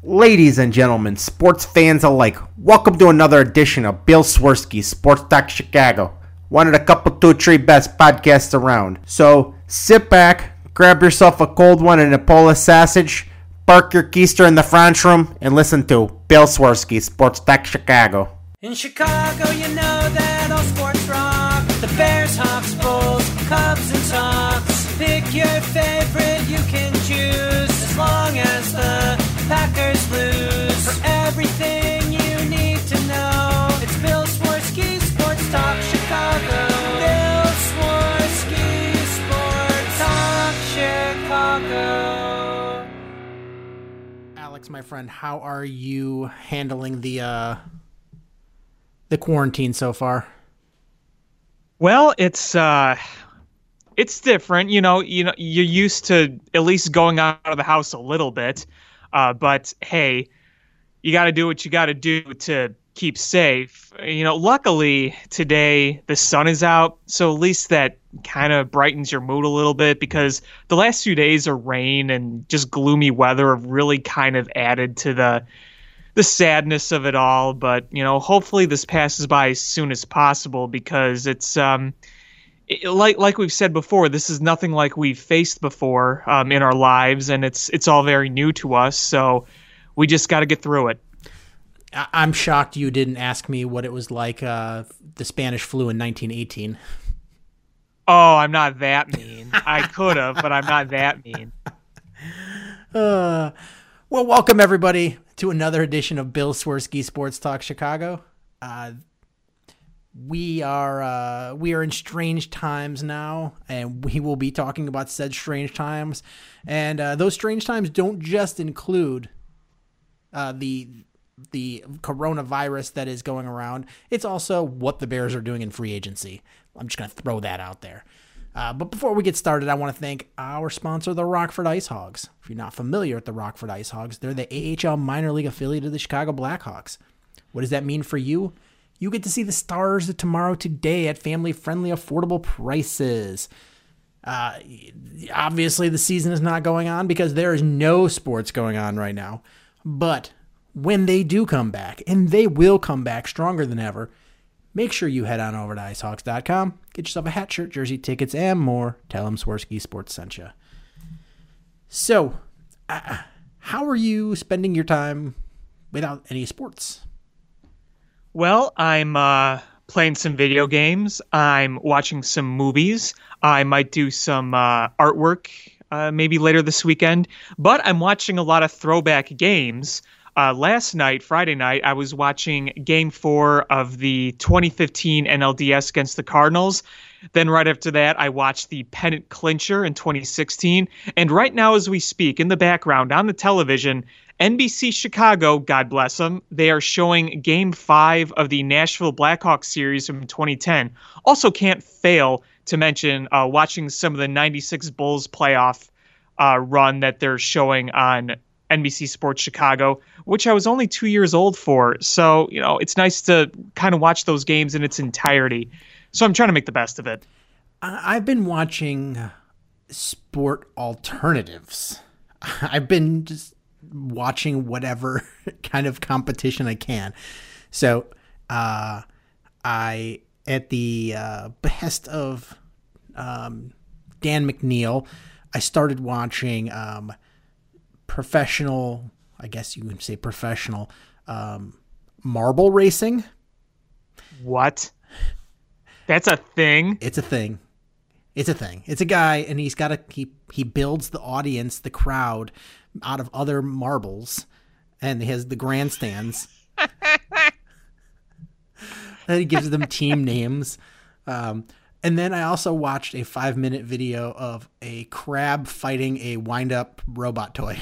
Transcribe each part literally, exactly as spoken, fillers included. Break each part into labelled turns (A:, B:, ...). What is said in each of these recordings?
A: Ladies and gentlemen, sports fans alike, welcome to another edition of Bill Swirsky Sports Talk Chicago, one of the couple, two, three best podcasts around. So sit back, grab yourself a cold one and a Polish sausage, park your keister in the French room, and listen to Bill Swirsky Sports Talk Chicago.
B: In Chicago, you know that all sports rock. The Bears, Hawks, Bulls, Cubs, and Sox. Pick your favorite, you can choose, as long as the Packers lose. For everything you need to know, it's Bill Swirsky Sports Talk Chicago. Bill Swirsky Sports Talk Chicago.
C: Alex, my friend, how are you handling the uh, the quarantine so far?
D: Well, it's uh, it's different. You know, you know, you're used to at least going out of the house a little bit. Uh, but hey, you got to do what you got to do to keep safe. You know, luckily today the sun is out, so at least that kind of brightens your mood a little bit, because the last few days of rain and just gloomy weather have really kind of added to the the sadness of it all. But, you know, hopefully this passes by as soon as possible, because it's um it, like like we've said before, this is nothing like we've faced before um, in our lives, and it's it's all very new to us. So we just got to get through it.
C: I- I'm shocked you didn't ask me what it was like uh, the Spanish flu in nineteen eighteen.
D: Oh, I'm not that mean. I could have, but I'm not that mean.
C: Uh, well, welcome everybody to another edition of Bill Swirsky Sports Talk Chicago. Uh, we are uh, we are in strange times now, and we will be talking about said strange times. And uh, those strange times don't just include uh, the the coronavirus that is going around. It's also what the Bears are doing in free agency. I'm just going to throw that out there. Uh, but before we get started, I want to thank our sponsor, the Rockford Ice Hogs. If you're not familiar with the Rockford Ice Hogs, they're the A H L minor league affiliate of the Chicago Blackhawks. What does that mean for you? You get to see the Stars of tomorrow today at family-friendly, affordable prices. Uh, obviously, the season is not going on because there is no sports going on right now. But when they do come back, and they will come back stronger than ever, make sure you head on over to ice hawks dot com, get yourself a hat, shirt, jersey, tickets, and more. Tell them Swirsky Sports sent you. So, uh, how are you spending your time without any sports?
D: Well, I'm uh, playing some video games. I'm watching some movies. I might do some uh, artwork uh, maybe later this weekend. But I'm watching a lot of throwback games. Uh, last night, Friday night, I was watching Game four of the twenty fifteen N L D S against the Cardinals. Then right after that, I watched the pennant clincher in twenty sixteen. And right now, as we speak, in the background on the television, N B C Chicago, God bless them, they are showing Game five of the Nashville Blackhawks series from twenty ten. Also can't fail to mention uh, watching some of the ninety-six Bulls playoff uh, run that they're showing on N B C Sports Chicago, which I was only two years old for. So, you know, it's nice to kind of watch those games in its entirety. So I'm trying to make the best of it.
C: I've been watching sport alternatives. I've been just watching whatever kind of competition I can. So, uh, I, at the uh, behest of um, Dan McNeil, I started watching um, professional, I guess you would say professional, um, marble racing.
D: What? That's a thing?
C: It's a thing. It's a thing. It's a guy, and he's got a, he, he builds the audience, the crowd, out of other marbles, and he has the grandstands. And he gives them team names. Um, and then I also watched a five minute video of a crab fighting a wind up robot toy.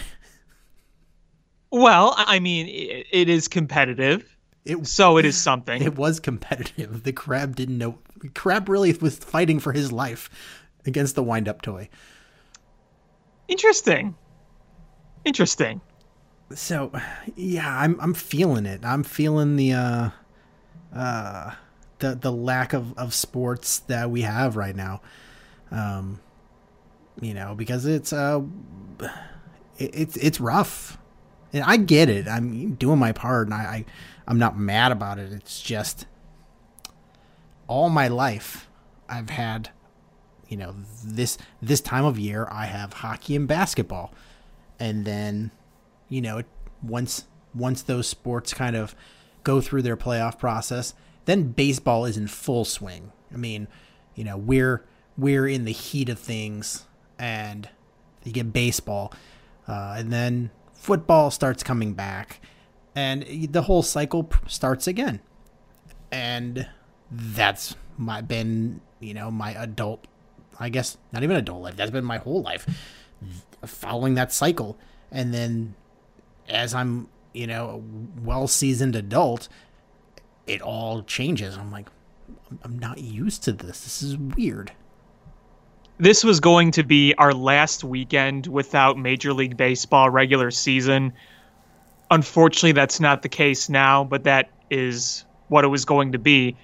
D: Well, I mean, it, it is competitive, it, so it is something.
C: It was competitive. The crab didn't know. The crab really was fighting for his life against the wind up toy.
D: Interesting. Interesting.
C: So, yeah, I'm I'm feeling it. I'm feeling the uh, uh, the the lack of, of sports that we have right now. Um, you know, because it's uh, it, it's it's rough. And I get it. I'm doing my part, and I, I I'm not mad about it. It's just all my life I've had, you know, this this time of year I have hockey and basketball, and then, you know, once once those sports kind of go through their playoff process, then baseball is in full swing. I mean, you know, we're we're in the heat of things, and you get baseball, uh, and then football starts coming back, and the whole cycle starts again. And that's my been, you know, my adult, I guess not even adult life. That's been my whole life, following that cycle. And then as I'm, you know, a well-seasoned adult, it all changes. I'm like, I'm not used to this. This is weird.
D: This was going to be our last weekend without Major League Baseball regular season. Unfortunately, that's not the case now, but that is what it was going to be.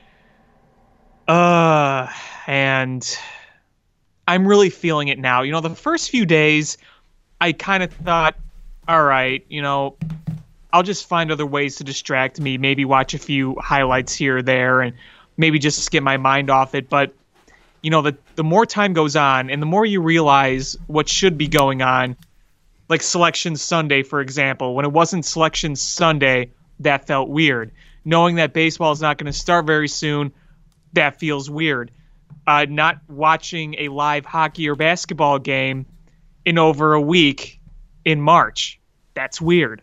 D: Uh, and I'm really feeling it now. You know, the first few days, I kind of thought, all right, you know, I'll just find other ways to distract me, maybe watch a few highlights here or there, and maybe just get my mind off it. But you know, the, the more time goes on and the more you realize what should be going on, like Selection Sunday, for example, when it wasn't Selection Sunday, that felt weird. Knowing that baseball is not going to start very soon, that feels weird. Uh, not watching a live hockey or basketball game in over a week in March, that's weird.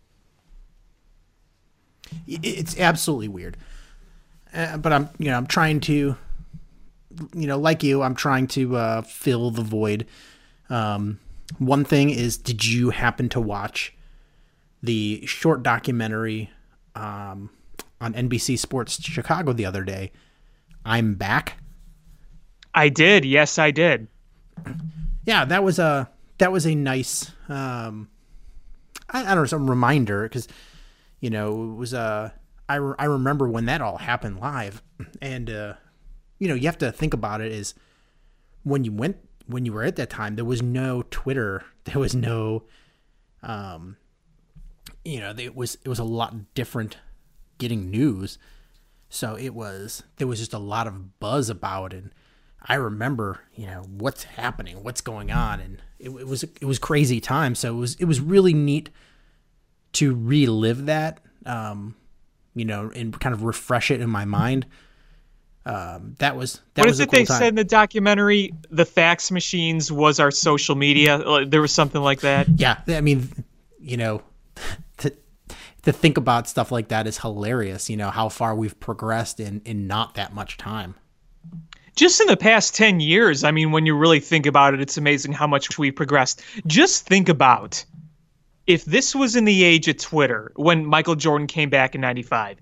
C: It's absolutely weird. Uh, but I'm, you know, I'm trying to, you know, like you, I'm trying to uh, fill the void. Um, one thing is, did you happen to watch the short documentary um, on N B C Sports Chicago the other day, I'm Back?
D: I did. Yes, I did.
C: Yeah, that was a that was a nice, um, I, I don't know, some reminder, because, you know, it was a, I, re- I remember when that all happened live, and uh, you know, you have to think about it is when you went, when you were at that time, there was no Twitter. There was no, um, you know, it was, it was a lot different getting news. So it was, there was just a lot of buzz about it. And I remember, you know, what's happening, what's going on. And it, it was, it was crazy time. So it was, it was really neat to relive that, um, you know, and kind of refresh it in my mind. Um, that was that
D: what
C: was
D: is
C: a
D: it
C: cool
D: they
C: time.
D: said in the documentary? The fax machines was our social media. There was something like that.
C: Yeah, I mean, you know, to to think about stuff like that is hilarious. You know how far we've progressed in in not that much time.
D: Just in the past ten years, I mean, when you really think about it, it's amazing how much we've progressed. Just think about if this was in the age of Twitter when Michael Jordan came back in ninety-five.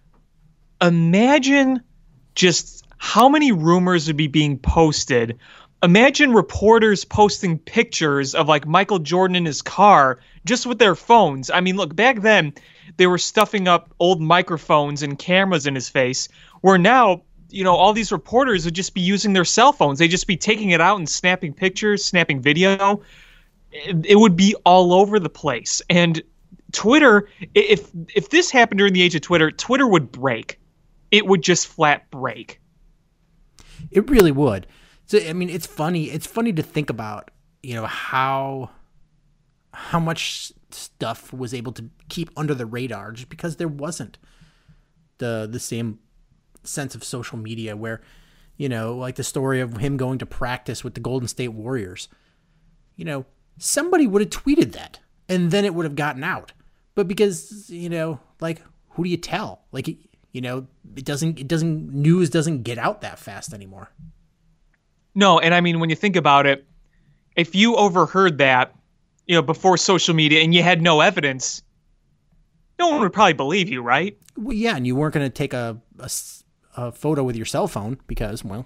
D: Imagine just how many rumors would be being posted. Imagine reporters posting pictures of like Michael Jordan in his car just with their phones. I mean, look, back then they were stuffing up old microphones and cameras in his face, where now, you know, all these reporters would just be using their cell phones. They'd just be taking it out and snapping pictures, snapping video. It, it would be all over the place. And Twitter, if if this happened during the age of Twitter, Twitter would break. It would just flat break.
C: It really would. So I mean, it's funny. It's funny to think about, you know, how how much stuff was able to keep under the radar just because there wasn't the the same sense of social media where, you know, like the story of him going to practice with the Golden State Warriors. You know, somebody would have tweeted that and then it would have gotten out. But because, you know, like, who do you tell? Like, you know, it doesn't, it doesn't, news doesn't get out that fast anymore.
D: No, and I mean, when you think about it, if you overheard that, you know, before social media and you had no evidence, no one would probably believe you, right?
C: Well, yeah, and you weren't going to take a, a, a photo with your cell phone because, well...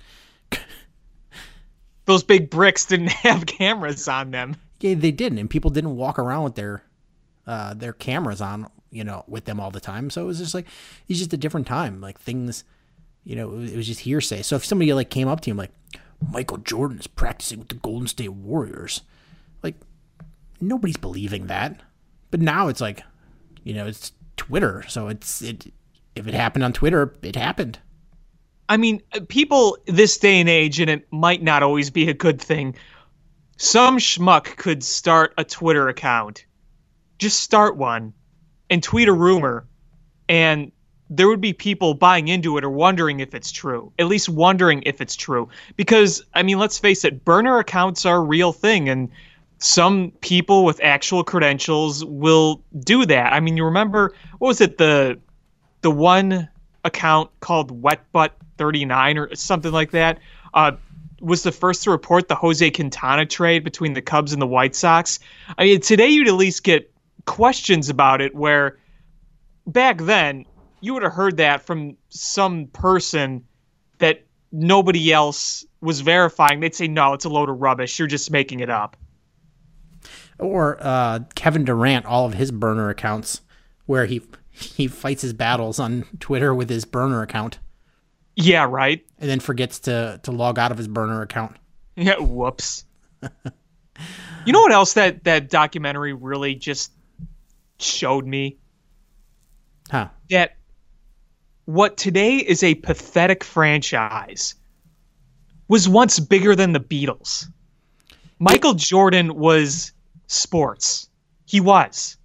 D: Those big bricks didn't have cameras on them.
C: Yeah, they didn't, and people didn't walk around with their uh, their cameras on, you know, with them all the time. So it was just like, it's just a different time. Like things, you know, it was, it was just hearsay. So if somebody like came up to him like, Michael Jordan is practicing with the Golden State Warriors, like nobody's believing that. But now it's like, you know, it's Twitter. So it's it. If it happened on Twitter, it happened.
D: I mean, people this day and age, and it might not always be a good thing, some schmuck could start a Twitter account. Just start one and tweet a rumor, and there would be people buying into it or wondering if it's true, at least wondering if it's true. Because, I mean, let's face it, burner accounts are a real thing, and some people with actual credentials will do that. I mean, you remember, what was it, the the one account called Wet Butt thirty-nine or something like that, uh, was the first to report the Jose Quintana trade between the Cubs and the White Sox. I mean, today you'd at least get questions about it, where back then you would have heard that from some person that nobody else was verifying. They'd say, no, it's a load of rubbish. You're just making it up.
C: Or uh, Kevin Durant, all of his burner accounts, where he he fights his battles on Twitter with his burner account.
D: Yeah, right.
C: And then forgets to, to log out of his burner account.
D: Yeah, whoops. You know what else that, that documentary really just showed me?
C: Huh.
D: That what today is a pathetic franchise was once bigger than the Beatles. Michael Jordan was sports. He was.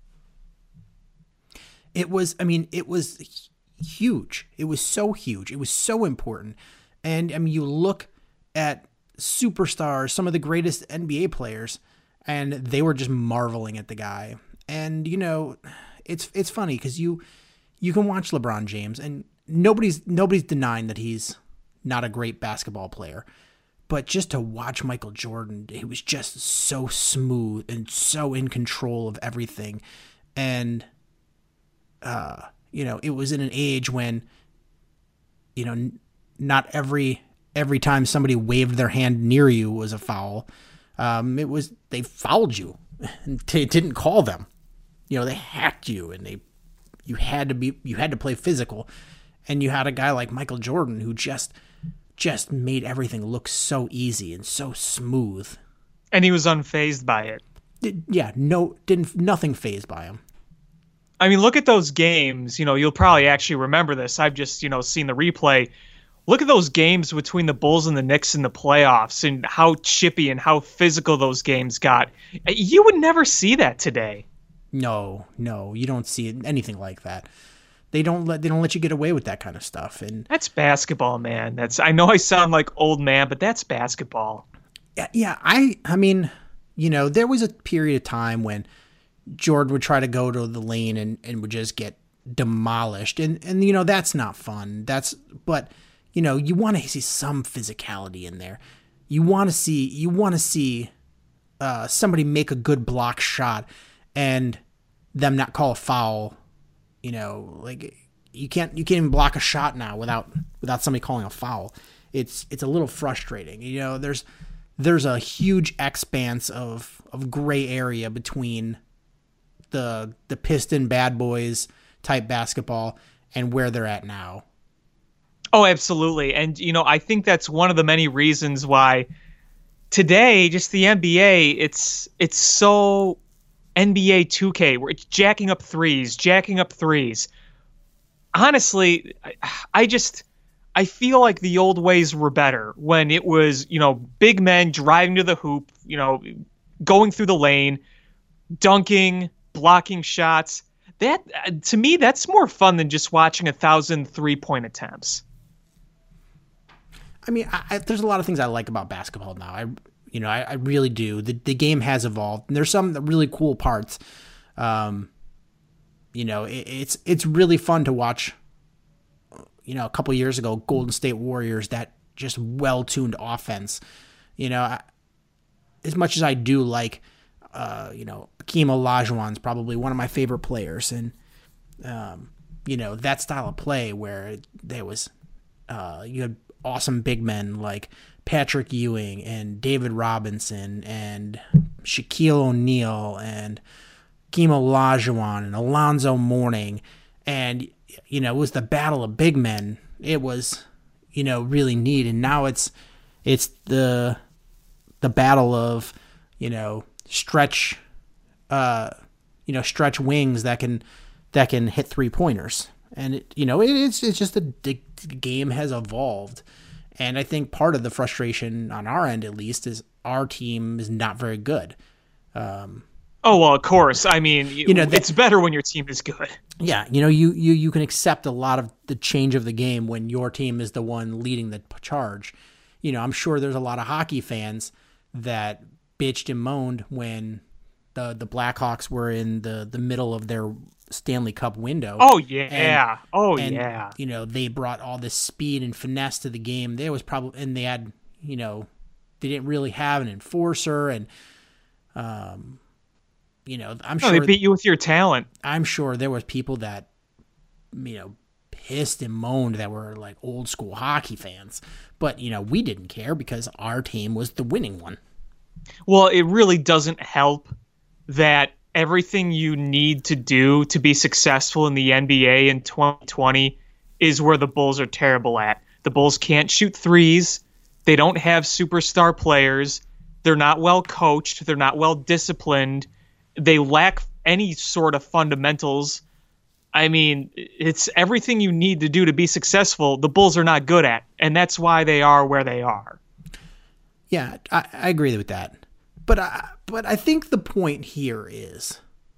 C: It was, I mean, it was huge. It was so huge. It was so important. And I mean, you look at superstars, some of the greatest N B A players, and they were just marveling at the guy. And, you know, it's it's funny because you you can watch LeBron James, and nobody's nobody's denying that he's not a great basketball player. But just to watch Michael Jordan, he was just so smooth and so in control of everything. And, uh, you know, it was in an age when, you know, n- not every every time somebody waved their hand near you was a foul. Um, it was, they fouled you. They didn't call them. You know, they hacked you, and they, you had to be, you had to play physical. And you had a guy like Michael Jordan who just, just made everything look so easy and so smooth.
D: And he was unfazed by it.
C: Did, yeah, no, didn't, nothing fazed by him.
D: I mean, look at those games. You know, you'll probably actually remember this. I've just, you know, seen the replay. Look at those games between the Bulls and the Knicks in the playoffs, and how chippy and how physical those games got. You would never see that today.
C: No, no, you don't see anything like that. They don't let they don't let you get away with that kind of stuff. And
D: that's basketball, man. That's, I know I sound like old man, but that's basketball.
C: Yeah, yeah. I I mean, you know, there was a period of time when Jordan would try to go to the lane and, and would just get demolished. And and you know, that's not fun. That's but you know, you want to see some physicality in there. You want to see you want to see uh, somebody make a good block shot and them not call a foul. You know, like you can't you can't even block a shot now without without somebody calling a foul. It's it's a little frustrating. You know, there's there's a huge expanse of of gray area between the the Piston bad boys type basketball and where they're at now.
D: Oh, absolutely. And you know, I think that's one of the many reasons why today just the N B A, it's it's so N B A two K, where it's jacking up threes, jacking up threes. Honestly, I, I just, I feel like the old ways were better when it was, you know, big men driving to the hoop, you know, going through the lane, dunking, blocking shots. That, to me, that's more fun than just watching a thousand three-point attempts.
C: I mean, I, I, there's a lot of things I like about basketball now. I You know, I, I really do. The the game has evolved. And there's some really cool parts. Um, you know, it, it's it's really fun to watch. You know, a couple years ago, Golden State Warriors, that just well-tuned offense. You know, I, as much as I do like, uh, you know, Hakeem Olajuwon's probably one of my favorite players, and um, you know, that style of play where there was, uh, you had awesome big men like Patrick Ewing and David Robinson and Shaquille O'Neal and Hakeem Olajuwon and Alonzo Mourning. And, you know, it was the battle of big men. It was, you know, really neat. And now it's, it's the, the battle of, you know, stretch, uh, you you know, stretch wings that can that can hit three pointers. And it, you know, it, it's it's just the, the game has evolved, and I think part of the frustration on our end, at least, is our team is not very good. Um,
D: oh well, of course. I mean, you,
C: you know, that,
D: it's better when your team is good.
C: Yeah, you know, you you you can accept a lot of the change of the game when your team is the one leading the charge. You know, I'm sure there's a lot of hockey fans that bitched and moaned when the the Blackhawks were in the the middle of their Stanley Cup window.
D: Oh yeah.
C: And,
D: oh
C: and,
D: yeah.
C: You know, they brought all this speed and finesse to the game. There was probably, and they had, you know, they didn't really have an enforcer, and um, you know, I'm
D: no,
C: sure
D: they beat you with your talent.
C: I'm sure there was people that, you know, pissed and moaned that were like old school hockey fans, but you know, we didn't care because our team was the winning one.
D: Well, it really doesn't help that everything you need to do to be successful in the N B A in twenty twenty is where the Bulls are terrible at. The Bulls can't shoot threes. They don't have superstar players. They're not well coached. They're not well disciplined. They lack any sort of fundamentals. I mean, it's everything you need to do to be successful. The Bulls are not good at, and that's why they are where they are.
C: Yeah, I, I agree with that. But I, but I think the point here is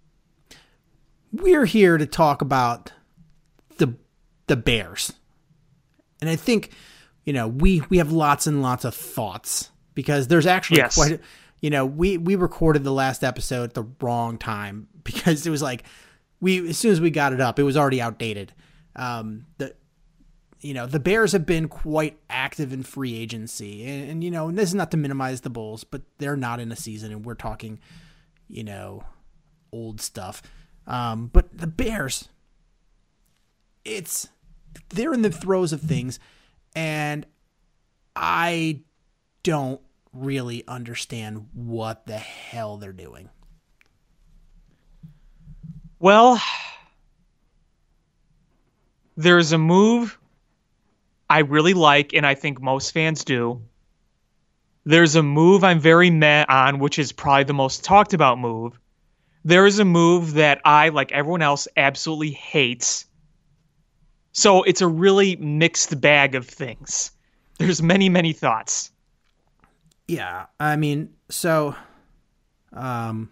C: we're here to talk about the the Bears. And I think, you know, we, we have lots and lots of thoughts because there's actually
D: yes.
C: quite a, you know, we, we recorded the last episode at the wrong time because it was like we as soon as we got it up, it was already outdated. Um, the You know, the Bears have been quite active in free agency. And, and, you know, and this is not to minimize the Bulls, but they're not in a season, and we're talking, you know, old stuff. Um, but the Bears, it's, they're in the throes of things, and I don't really understand what the hell they're doing.
D: Well, there's a move I really like, and I think most fans do. There's a move I'm very meh on, which is probably the most talked about move. There is a move that I, like everyone else, absolutely hates. So it's a really mixed bag of things. There's many, many thoughts.
C: Yeah, I mean, so, um,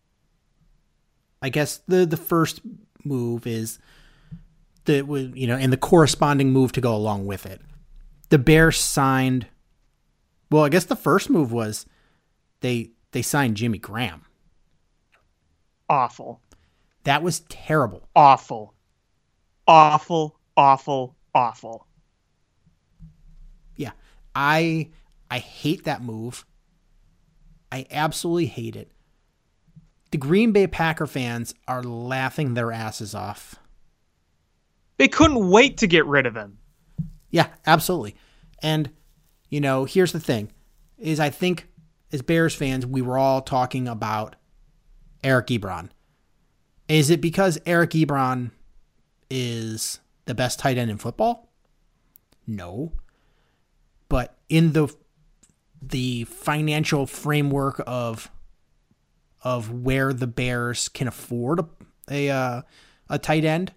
C: I guess the the first move is the, you know, and the corresponding move to go along with it. The Bears signed, well, I guess the first move was they they signed Jimmy Graham.
D: Awful.
C: That was terrible.
D: Awful. Awful, awful, awful.
C: Yeah, I I hate that move. I absolutely hate it. The Green Bay Packer fans are laughing their asses off.
D: They couldn't wait to get rid of him.
C: Yeah, absolutely. And, you know, here's the thing, is I think as Bears fans, we were all talking about Eric Ebron. Is it because Eric Ebron is the best tight end in football? No. But in the the financial framework of of where the Bears can afford a a, uh, a tight end,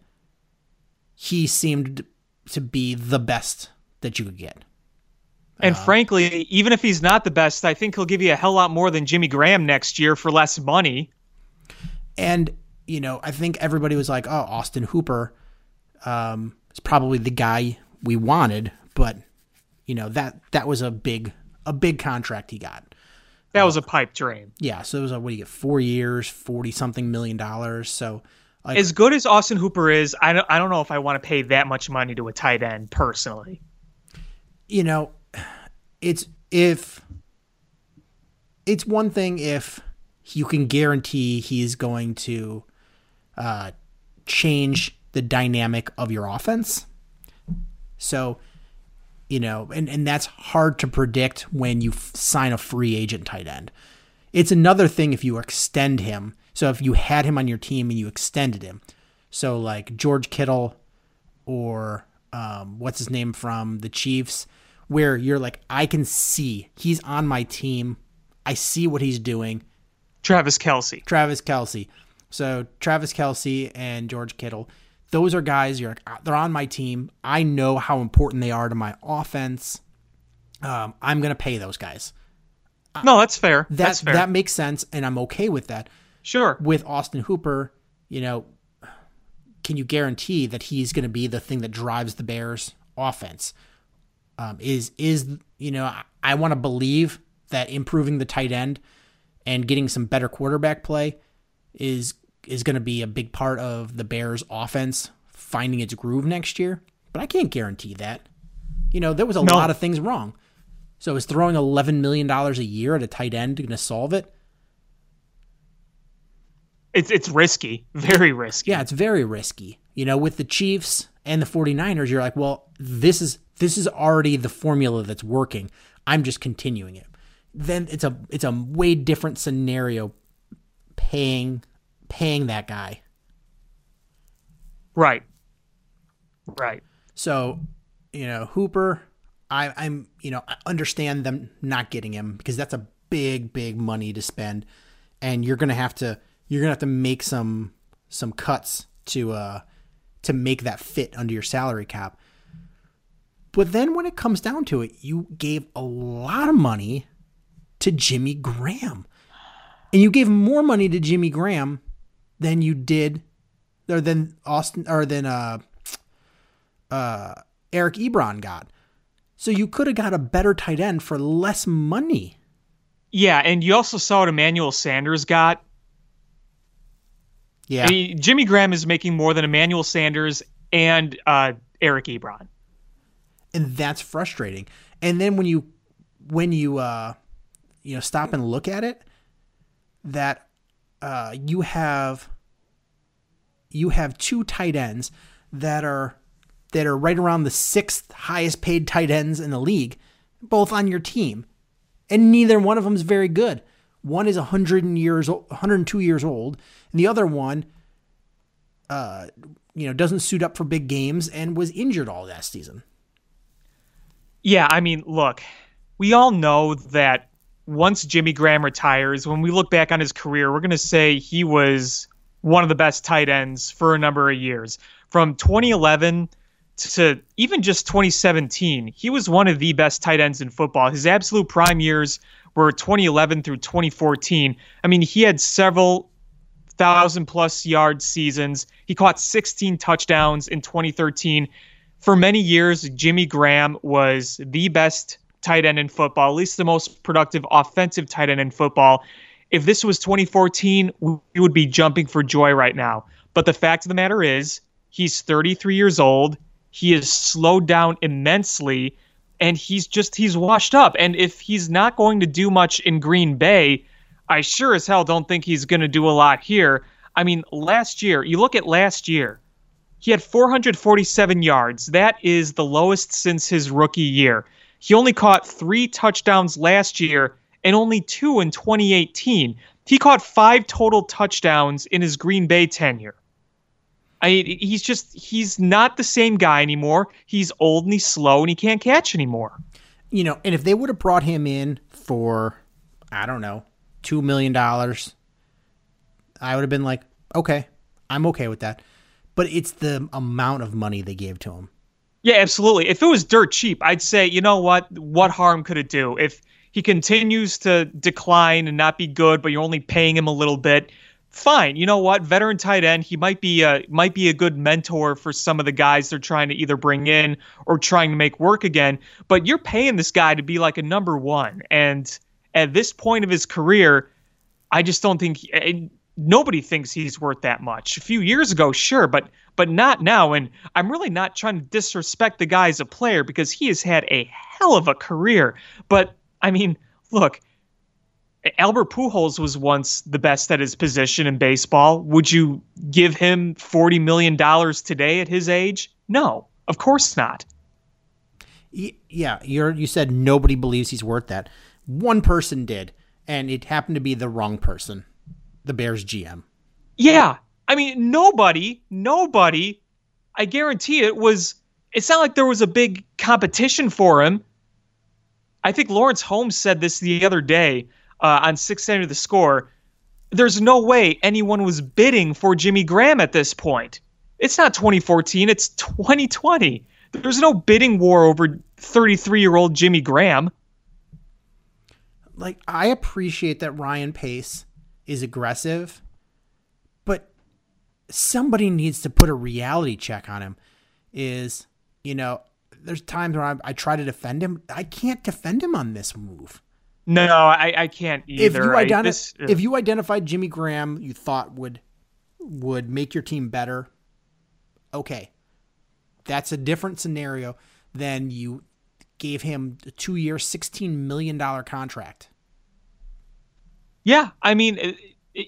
C: he seemed to be the best that you could get.
D: And
C: uh,
D: frankly, even if he's not the best, I think he'll give you a hell lot more than Jimmy Graham next year for less money.
C: And, you know, I think everybody was like, oh, Austin Hooper um, is probably the guy we wanted. But, you know, that that was a big a big contract he got.
D: That was a pipe dream.
C: Yeah, so it was, a, what do you get, four years, forty-something million dollars. So, like,
D: as good as Austin Hooper is, I don't, I don't know if I want to pay that much money to a tight end personally.
C: You know, it's if it's one thing if you can guarantee he's going to uh, change the dynamic of your offense. So, you know, and, and that's hard to predict when you f- sign a free agent tight end. It's another thing if you extend him. So if you had him on your team and you extended him. So like George Kittle or um, what's his name from the Chiefs, where you're like, I can see he's on my team. I see what he's doing.
D: Travis Kelce.
C: Travis Kelce. So Travis Kelce and George Kittle, those are guys, you're like, they're on my team. I know how important they are to my offense. Um, I'm going to pay those guys.
D: No, that's fair.
C: That,
D: that's fair.
C: That makes sense, and I'm okay with that.
D: Sure.
C: With Austin Hooper, you know, can you guarantee that he's going to be the thing that drives the Bears offense? Um, is, is you know, I, I want to believe that improving the tight end and getting some better quarterback play is is going to be a big part of the Bears offense finding its groove next year. But I can't guarantee that. You know, there was a
D: no.
C: lot of things wrong. So is throwing eleven million dollars a year at a tight end going to solve it?
D: It's it's risky, very risky.
C: Yeah, it's very risky. You know, with the Chiefs and the 49ers, you're like, well, this is this is already the formula that's working. I'm just continuing it. Then it's a it's a way different scenario paying paying that guy.
D: Right. Right.
C: So, you know, Hooper, I, I'm, you know, I understand them not getting him because that's a big, big money to spend, and you're gonna have to you're gonna have to make some some cuts to uh to make that fit under your salary cap. But then when it comes down to it, you gave a lot of money to Jimmy Graham, and you gave more money to Jimmy Graham than you did, or than Austin, or than uh uh Eric Ebron got. So you could have got a better tight end for less money.
D: Yeah, and you also saw what Emmanuel Sanders got.
C: Yeah.
D: I mean, Jimmy Graham is making more than Emmanuel Sanders and uh, Eric Ebron.
C: And that's frustrating. And then when you when you uh you know stop and look at it, that uh you have you have two tight ends that are that are right around the sixth highest paid tight ends in the league, both on your team. And neither one of them is very good. One is one hundred years, one hundred two years old, and the other one, uh, you know, doesn't suit up for big games and was injured all last season.
D: Yeah, I mean, look, we all know that once Jimmy Graham retires, when we look back on his career, we're going to say he was one of the best tight ends for a number of years. From twenty eleven to even just twenty seventeen, he was one of the best tight ends in football. His absolute prime years were twenty eleven through twenty fourteen. I mean, he had several thousand plus yard seasons. He caught sixteen touchdowns in twenty thirteen. For many years, Jimmy Graham was the best tight end in football, at least the most productive offensive tight end in football. If this was twenty fourteen, we would be jumping for joy right now. But the fact of the matter is, he's thirty-three years old. He is slowed down immensely, and he's just, he's washed up. And if he's not going to do much in Green Bay, I sure as hell don't think he's going to do a lot here. I mean, last year, you look at last year, he had four hundred forty-seven yards. That is the lowest since his rookie year. He only caught three touchdowns last year and only two in twenty eighteen. He caught five total touchdowns in his Green Bay tenure. I mean, he's just, he's not the same guy anymore. He's old and he's slow and he can't catch anymore.
C: You know, and if they would have brought him in for, I don't know, two million dollars, I would have been like, okay, I'm okay with that. But it's the amount of money they gave to him.
D: Yeah, absolutely. If it was dirt cheap, I'd say, you know what? What harm could it do? If he continues to decline and not be good, but you're only paying him a little bit, fine. You know what? Veteran tight end, he might be a, might be a good mentor for some of the guys they're trying to either bring in or trying to make work again. But you're paying this guy to be like a number one. And at this point of his career, I just don't think he, nobody thinks he's worth that much. A few years ago, sure, but but not now. And I'm really not trying to disrespect the guy as a player because he has had a hell of a career. But I mean, look, Albert Pujols was once the best at his position in baseball. Would you give him forty million dollars today at his age? No, of course not.
C: Yeah, you're, you said nobody believes he's worth that. One person did, and it happened to be the wrong person, the Bears G M.
D: Yeah, I mean, nobody, nobody, I guarantee it was, it's not like there was a big competition for him. I think Lawrence Holmes said this the other day. Uh, on six ninety The Score, there's no way anyone was bidding for Jimmy Graham at this point. It's not twenty fourteen, it's twenty twenty. There's no bidding war over thirty-three-year-old Jimmy Graham.
C: Like, I appreciate that Ryan Pace is aggressive, but somebody needs to put a reality check on him. Is, you know, there's times where I, I try to defend him. I can't defend him on this move.
D: No, I, I can't either.
C: If you, identi-
D: I, this,
C: if you identified Jimmy Graham you thought would would make your team better, okay. That's a different scenario than you gave him a two-year, sixteen million dollars contract.
D: Yeah, I mean, it, it,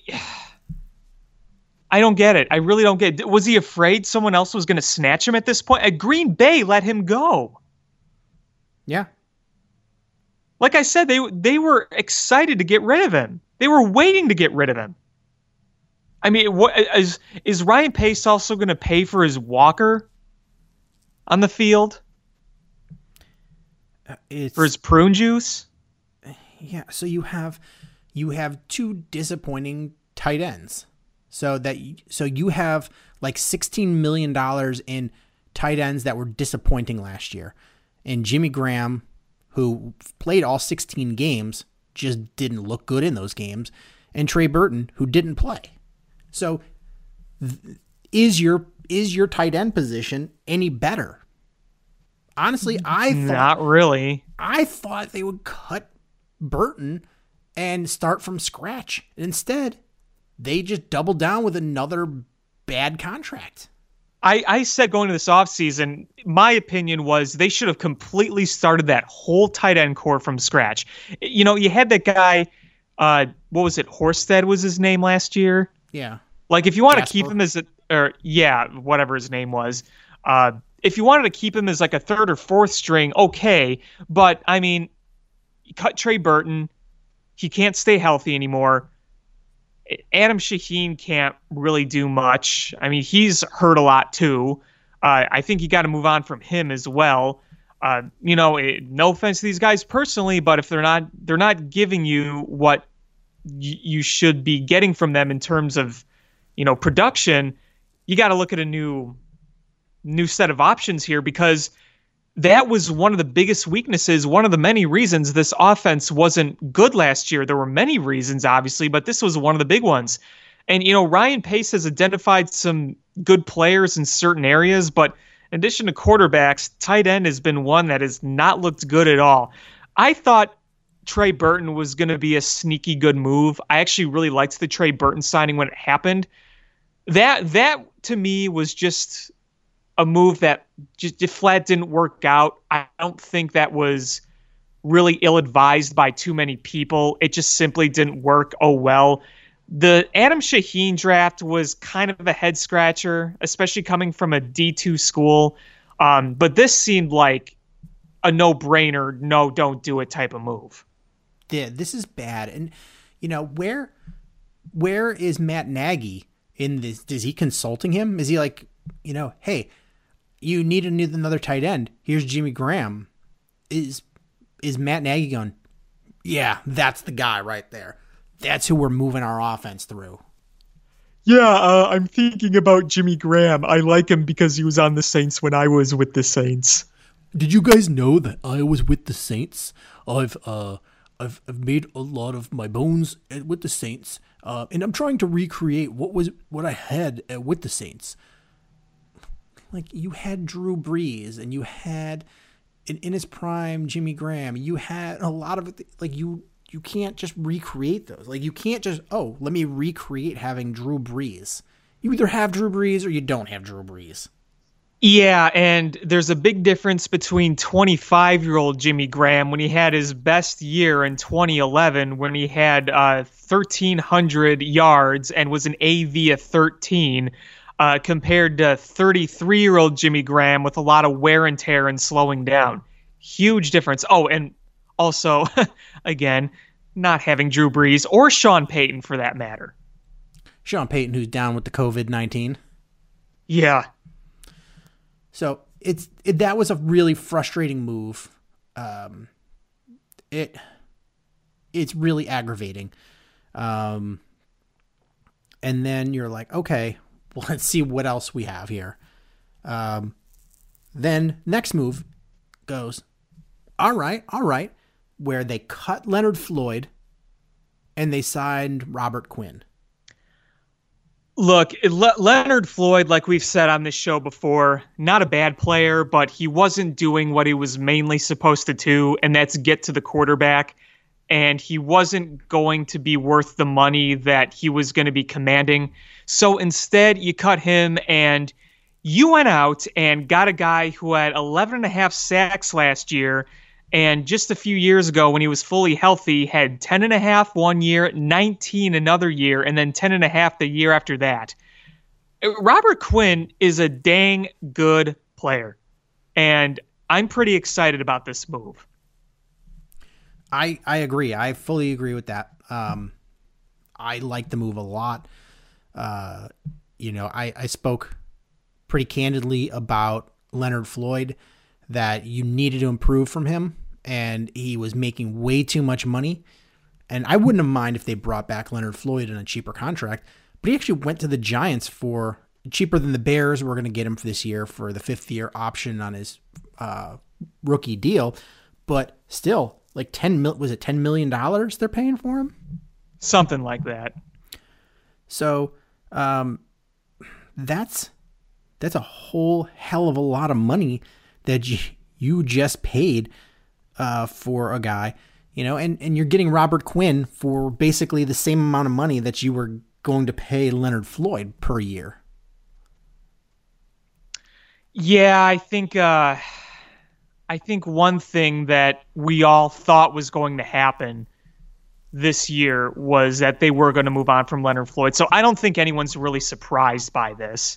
D: I don't get it. I really don't get it. Was he afraid someone else was going to snatch him at this point? At Green Bay, let him go.
C: Yeah.
D: Like I said, they they were excited to get rid of him. They were waiting to get rid of him. I mean, what is is Ryan Pace also going to pay for his walker on the field?
C: Uh, it's,
D: for his prune juice?
C: Yeah, so you have you have two disappointing tight ends. So that so you have like sixteen million dollars in tight ends that were disappointing last year. And Jimmy Graham, who played all sixteen games, just didn't look good in those games. And Trey Burton, who didn't play. So th- is your is your tight end position any better? Honestly, I thought,
D: not really.
C: I thought they would cut Burton and start from scratch. Instead, they just doubled down with another bad contract.
D: I, I said going to this offseason, my opinion was they should have completely started that whole tight end core from scratch. You know, you had that guy, uh, what was it, Horsted was his name last year?
C: Yeah.
D: Like, if you want
C: Jasper.
D: to keep him as a, or yeah, whatever his name was, uh, if you wanted to keep him as like a third or fourth string, okay. But, I mean, you cut Trey Burton. He can't stay healthy anymore. Adam Shaheen can't really do much. I mean, he's hurt a lot too. Uh, I think you got to move on from him as well. Uh, you know, it, no offense to these guys personally, but if they're not, they're not giving you what y- you should be getting from them in terms of, you know, production, you got to look at a new, new set of options here, because that was one of the biggest weaknesses, one of the many reasons this offense wasn't good last year. There were many reasons, obviously, but this was one of the big ones. And, you know, Ryan Pace has identified some good players in certain areas, but in addition to quarterbacks, tight end has been one that has not looked good at all. I thought Trey Burton was going to be a sneaky good move. I actually really liked the Trey Burton signing when it happened. That, that to me was just a move that just, just flat didn't work out. I don't think that was really ill-advised by too many people. It just simply didn't work. Oh, well. The Adam Shaheen draft was kind of a head-scratcher, especially coming from a D two school. Um, but this seemed like a no-brainer, no, don't do it type of move.
C: Yeah, this is bad. And, you know, where where is Matt Nagy in this? Is he consulting him? Is he like, you know, hey, you need another tight end. Here's Jimmy Graham. Is is Matt Nagy going, yeah, that's the guy right there. That's who we're moving our offense through.
D: Yeah, uh, I'm thinking about Jimmy Graham. I like him because he was on the Saints when I was with the Saints.
C: Did you guys know that I was with the Saints? I've uh, I've I've made a lot of my bones with the Saints, uh, and I'm trying to recreate what was what I had with the Saints. Like, you had Drew Brees, and you had, in, in his prime, Jimmy Graham. You had a lot of it. Like, you you can't just recreate those. Like, you can't just, oh, let me recreate having Drew Brees. You either have Drew Brees or you don't have Drew Brees.
D: Yeah, and there's a big difference between twenty-five-year-old Jimmy Graham when he had his best year in twenty eleven, when he had uh, thirteen hundred yards and was an A V of thirteen, Uh, compared to thirty-three-year-old Jimmy Graham with a lot of wear and tear and slowing down. Huge difference. Oh, and also, again, not having Drew Brees or Sean Payton for that matter.
C: Sean Payton, who's down with the covid nineteen.
D: Yeah.
C: So it's it, that was a really frustrating move. Um, it it's really aggravating. Um, and then you're like, okay, well, let's see what else we have here. Um, then next move goes, all right, all right, where they cut Leonard Floyd and they signed Robert Quinn.
D: Look, Le- Leonard Floyd, like we've said on this show before, not a bad player, but he wasn't doing what he was mainly supposed to do, and that's get to the quarterback. And he wasn't going to be worth the money that he was going to be commanding. So instead, you cut him, and you went out and got a guy who had eleven and a half sacks last year, and just a few years ago when he was fully healthy, had ten and a half one year, nineteen another year, and then ten and a half the year after that. Robert Quinn is a dang good player, and I'm pretty excited about this move.
C: I, I agree. I fully agree with that. Um, I like the move a lot. Uh, you know, I, I spoke pretty candidly about Leonard Floyd, that you needed to improve from him, and he was making way too much money. And I wouldn't have mind if they brought back Leonard Floyd in a cheaper contract, but he actually went to the Giants for cheaper than the Bears. We're going to get him for this year for the fifth year option on his uh, rookie deal. But still, like ten mil, was it ten million dollars they're paying for him?
D: Something like that.
C: So um, that's that's a whole hell of a lot of money that you, you just paid uh, for a guy, you know, and, and you're getting Robert Quinn for basically the same amount of money that you were going to pay Leonard Floyd per year.
D: Yeah, I think uh, I think one thing that we all thought was going to happen this year was that they were going to move on from Leonard Floyd. So I don't think anyone's really surprised by this.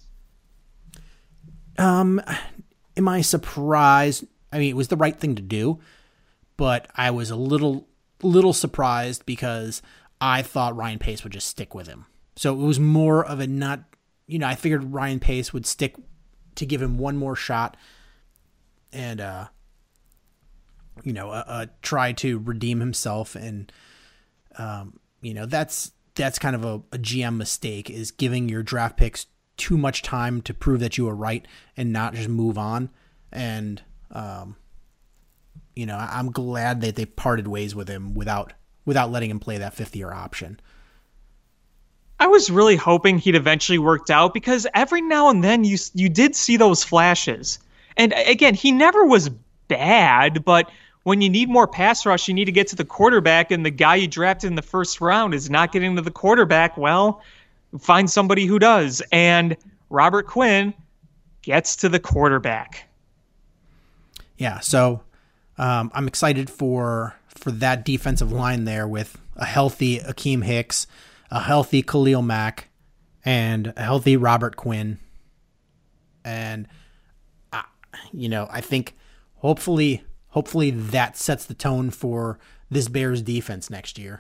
C: Um, am I surprised? I mean, it was the right thing to do, but I was a little, little surprised because I thought Ryan Pace would just stick with him. So it was more of a not, you know, I figured Ryan Pace would stick to give him one more shot and, uh, you know, uh, uh, try to redeem himself. And, um, you know, that's, that's kind of a, a G M mistake, is giving your draft picks too much time to prove that you were right and not just move on. And, um, you know, I'm glad that they parted ways with him without, without letting him play that fifth year option.
D: I was really hoping he'd eventually worked out, because every now and then you you did see those flashes. And again, he never was bad, but when you need more pass rush, you need to get to the quarterback, and the guy you drafted in the first round is not getting to the quarterback. Well, find somebody who does. And Robert Quinn gets to the quarterback.
C: Yeah, so um, I'm excited for for that defensive line there with a healthy Akeem Hicks, a healthy Khalil Mack, and a healthy Robert Quinn. And, uh, you know, I think hopefully, hopefully that sets the tone for this Bears defense next year.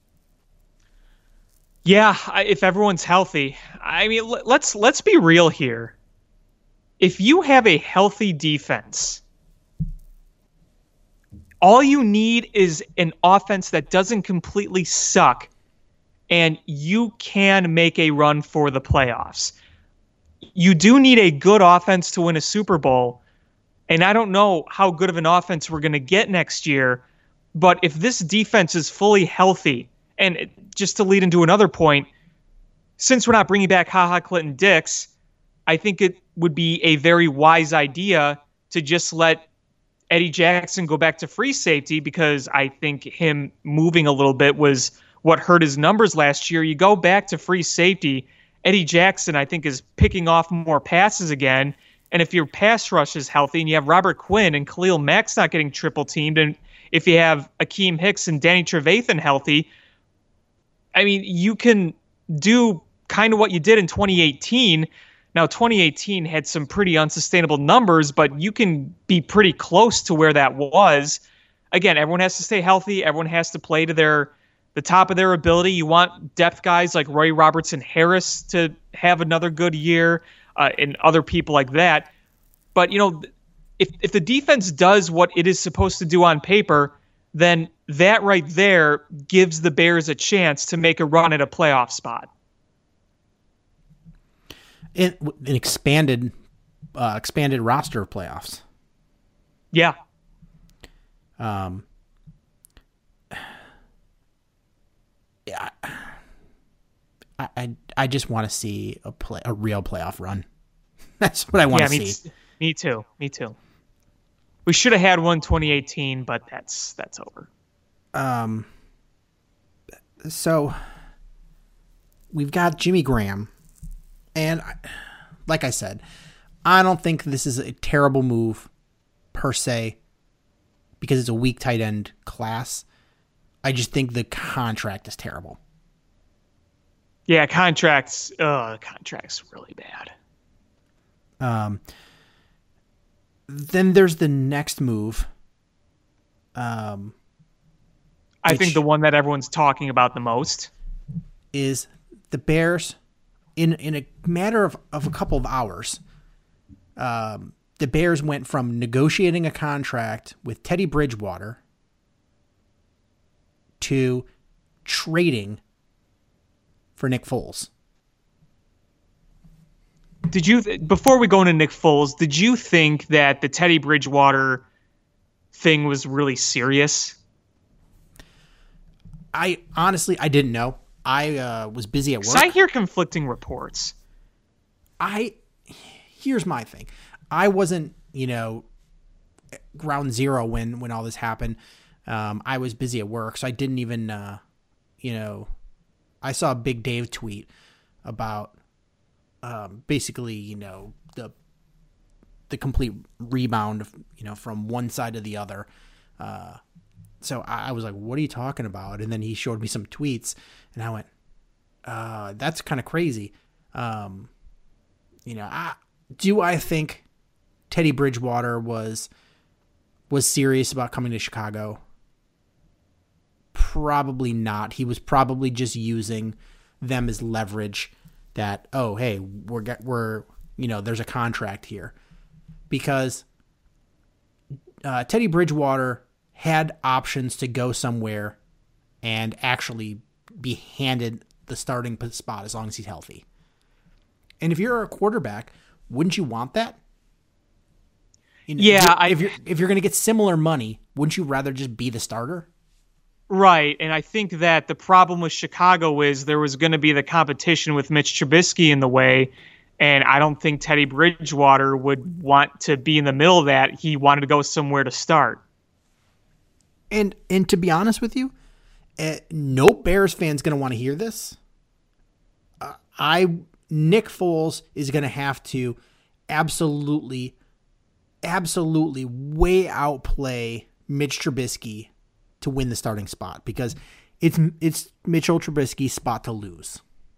D: Yeah, if everyone's healthy. I mean, let's let's be real here. If you have a healthy defense, all you need is an offense that doesn't completely suck, and you can make a run for the playoffs. You do need a good offense to win a Super Bowl, and I don't know how good of an offense we're going to get next year, but if this defense is fully healthy, and just to lead into another point, since we're not bringing back HaHa Clinton Dix, I think it would be a very wise idea to just let Eddie Jackson go back to free safety, because I think him moving a little bit was what hurt his numbers last year. You go back to free safety, Eddie Jackson, I think, is picking off more passes again. And if your pass rush is healthy and you have Robert Quinn and Khalil Mack's not getting triple teamed, and if you have Akeem Hicks and Danny Trevathan healthy, I mean, you can do kind of what you did in twenty eighteen. Now, twenty eighteen had some pretty unsustainable numbers, but you can be pretty close to where that was. Again, everyone has to stay healthy. Everyone has to play to their the top of their ability. You want depth guys like Roy Robertson Harris to have another good year, uh, and other people like that. But, you know, if if the defense does what it is supposed to do on paper, then that right there gives the Bears a chance to make a run at a playoff spot.
C: in an expanded uh, expanded roster of playoffs.
D: Yeah.
C: Um. Yeah. I I, I just want to see a play a real playoff run. That's what I want
D: yeah,
C: to
D: me,
C: see.
D: t- me too. Me too. We should have had one twenty eighteen, but that's that's over.
C: Um. So we've got Jimmy Graham, and I, like I said, I don't think this is a terrible move per se because it's a weak tight end class. I just think the contract is terrible.
D: Yeah, contracts. Uh, contracts really bad.
C: Um. Then there's the next move. Um.
D: I
C: Which-
D: think the one that everyone's talking about the most.
C: is the Bears, in in a matter of, of a couple of hours, um, the Bears went from negotiating a contract with Teddy Bridgewater to trading for Nick Foles.
D: Did you, th- before we go into Nick Foles, did you think that the Teddy Bridgewater thing was really serious?
C: I honestly, I didn't know. I uh, was busy at work.
D: 'Cause I hear conflicting reports.
C: I here's my thing. I wasn't, you know, ground zero when when all this happened. Um, I was busy at work, so I didn't even, uh, you know, I saw a Big Dave tweet about um, basically, you know, the the complete rebound, of, you know, from one side to the other. Uh, so I, I was like, "What are you talking about?" And then he showed me some tweets, and I went, uh, "That's kind of crazy." Um, you know, I, do I think Teddy Bridgewater was was serious about coming to Chicago? Probably not. He was probably just using them as leverage. That, oh, hey, we're we're you know, there's a contract here, because uh, Teddy Bridgewater had options to go somewhere and actually be handed the starting spot as long as he's healthy. And if you're a quarterback, wouldn't you want that? You know,
D: Yeah,
C: if you're,
D: I-
C: if you're if you're going to get similar money, wouldn't you rather just be the starter?
D: Right, and I think that the problem with Chicago is there was going to be the competition with Mitch Trubisky in the way, and I don't think Teddy Bridgewater would want to be in the middle of that. He wanted to go somewhere to start.
C: And and to be honest with you, uh, no Bears fan's going to want to hear this. Uh, I Nick Foles is going to have to absolutely, absolutely way outplay Mitch Trubisky to win the starting spot, because it's it's Mitchell Trubisky's spot to lose.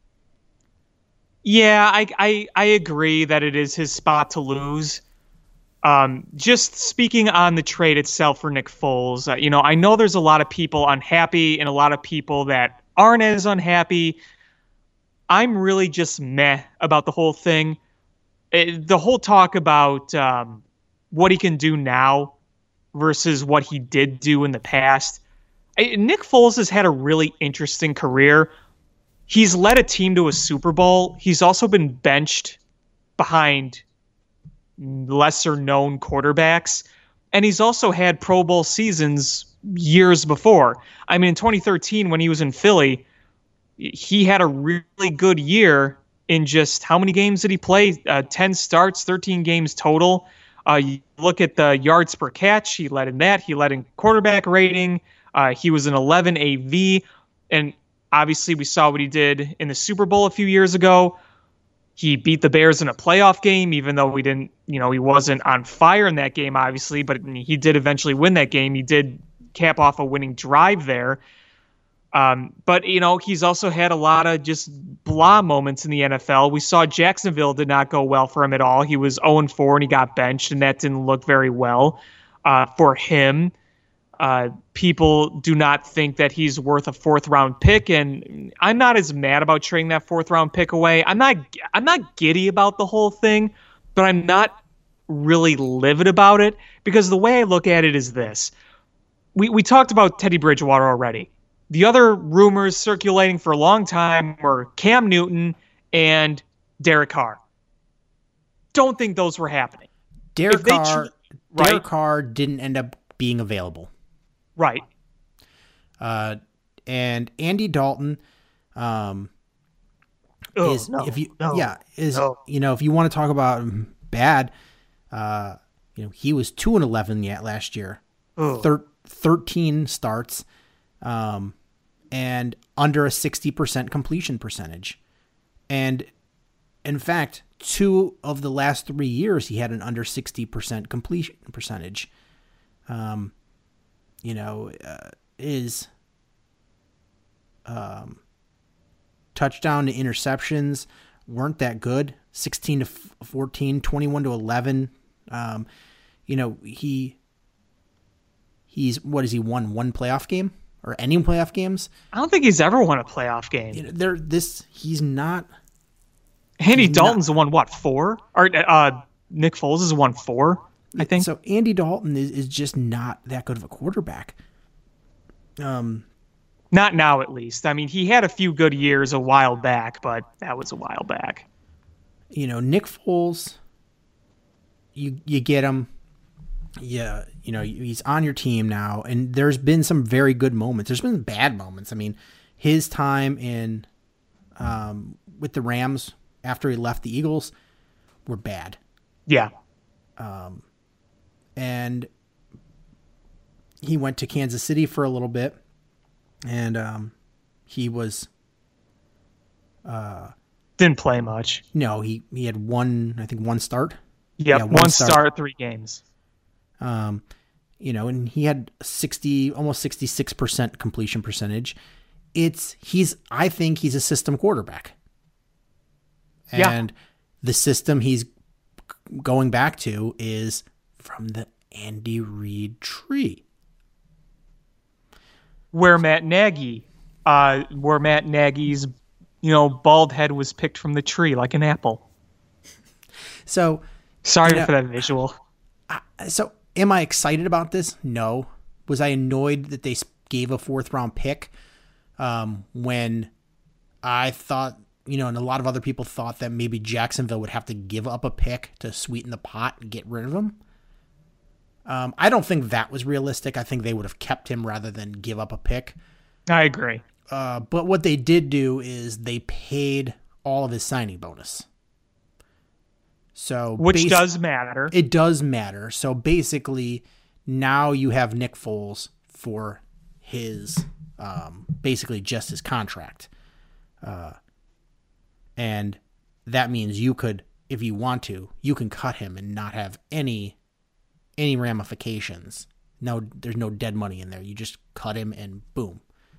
D: Yeah, I, I, I agree that it is his spot to lose. Um, just speaking on the trade itself for Nick Foles, uh, you know, I know there's a lot of people unhappy and a lot of people that aren't as unhappy. I'm really just meh about the whole thing. It, the whole talk about um, what he can do now versus what he did do in the past. I, Nick Foles has had a really interesting career. He's led a team to a Super Bowl. He's also been benched behind lesser known quarterbacks. And he's also had Pro Bowl seasons years before. I mean, in twenty thirteen, when he was in Philly, he had a really good year in just how many games did he play? Uh, ten starts, thirteen games total. Uh, you look at the yards per catch. He led in that. He led in quarterback rating. Uh, he was an eleven A V. And obviously we saw what he did in the Super Bowl a few years ago. He beat the Bears in a playoff game, even though we didn't, you know, he wasn't on fire in that game, obviously, but he did eventually win that game. He did cap off a winning drive there. Um, but, you know, he's also had a lot of just blah moments in the N F L. We saw Jacksonville did not go well for him at all. He was oh and four and he got benched, and that didn't look very well uh, for him. Uh, people do not think that he's worth a fourth round pick, and I'm not as mad about trading that fourth round pick away. I'm not, I'm not giddy about the whole thing, but I'm not really livid about it, because the way I look at it is this. We, we talked about Teddy Bridgewater already. The other rumors circulating for a long time were Cam Newton and Derek Carr. don't think those were happening.
C: Derek
D: If they
C: Carr,
D: tr- right.
C: Derek Carr didn't end up being available.
D: Right.
C: Uh, and Andy Dalton, um,
D: Oh,
C: is
D: no,
C: if you
D: no,
C: yeah is
D: no.
C: you know if you want to talk about bad, uh, you know he was two and eleven yet last year,
D: Oh.
C: Thir- thirteen starts, um, and under a sixty percent completion percentage, and in fact, two of the last three years he had an under sixty percent completion percentage. Um, you know, uh, is um. touchdown to interceptions weren't that good. sixteen to fourteen, twenty-one to eleven. Um, you know, he, he's, what has he won? One playoff game or any playoff games?
D: I don't think he's ever won a playoff game.
C: You know, there, this, he's not.
D: Andy
C: he's
D: Dalton's won what, four? Or uh, Nick Foles has won four, I think.
C: So Andy Dalton is, is just not that good of a quarterback. Um,
D: Not now, at least. I mean, he had a few good years a while back, but that was a while back.
C: you know, Nick Foles, you you get him. Yeah, you know, he's on your team now, and there's been some very good moments. There's been bad moments. I mean, his time in um, with the Rams after he left the Eagles were bad.
D: Yeah.
C: Um, and he went to Kansas City for a little bit, and um, he was uh,
D: Didn't play much.
C: no, he he had one, I think one start.
D: Yep,
C: Yeah,
D: one,
C: one
D: start.
C: start.
D: three games.
C: Um, you know, and he had sixty, almost sixty-six percent completion percentage. It's, he's, I think he's a system quarterback.
D: Yeah.
C: And the system he's going back to is from the Andy Reid tree.
D: Where Matt Nagy, uh, where Matt Nagy's, you know, bald head was picked from the tree like an apple.
C: So,
D: Sorry
C: You know-
D: for that visual.
C: so am I excited about this? No. Was I annoyed that they gave a fourth round pick um, when I thought, you know, and a lot of other people thought that maybe Jacksonville would have to give up a pick to sweeten the pot and get rid of him? Um, I don't think that was realistic. I think they would have kept him rather than give up a pick.
D: I agree.
C: Uh, but what they did do is they paid all of his signing bonus. So
D: Which
C: basi-
D: does matter.
C: It does matter. So basically, now you have Nick Foles for his, um, basically just his contract. Uh, and that means you could, if you want to, you can cut him and not have any, any ramifications. No, there's no dead money in there. You just cut him and boom.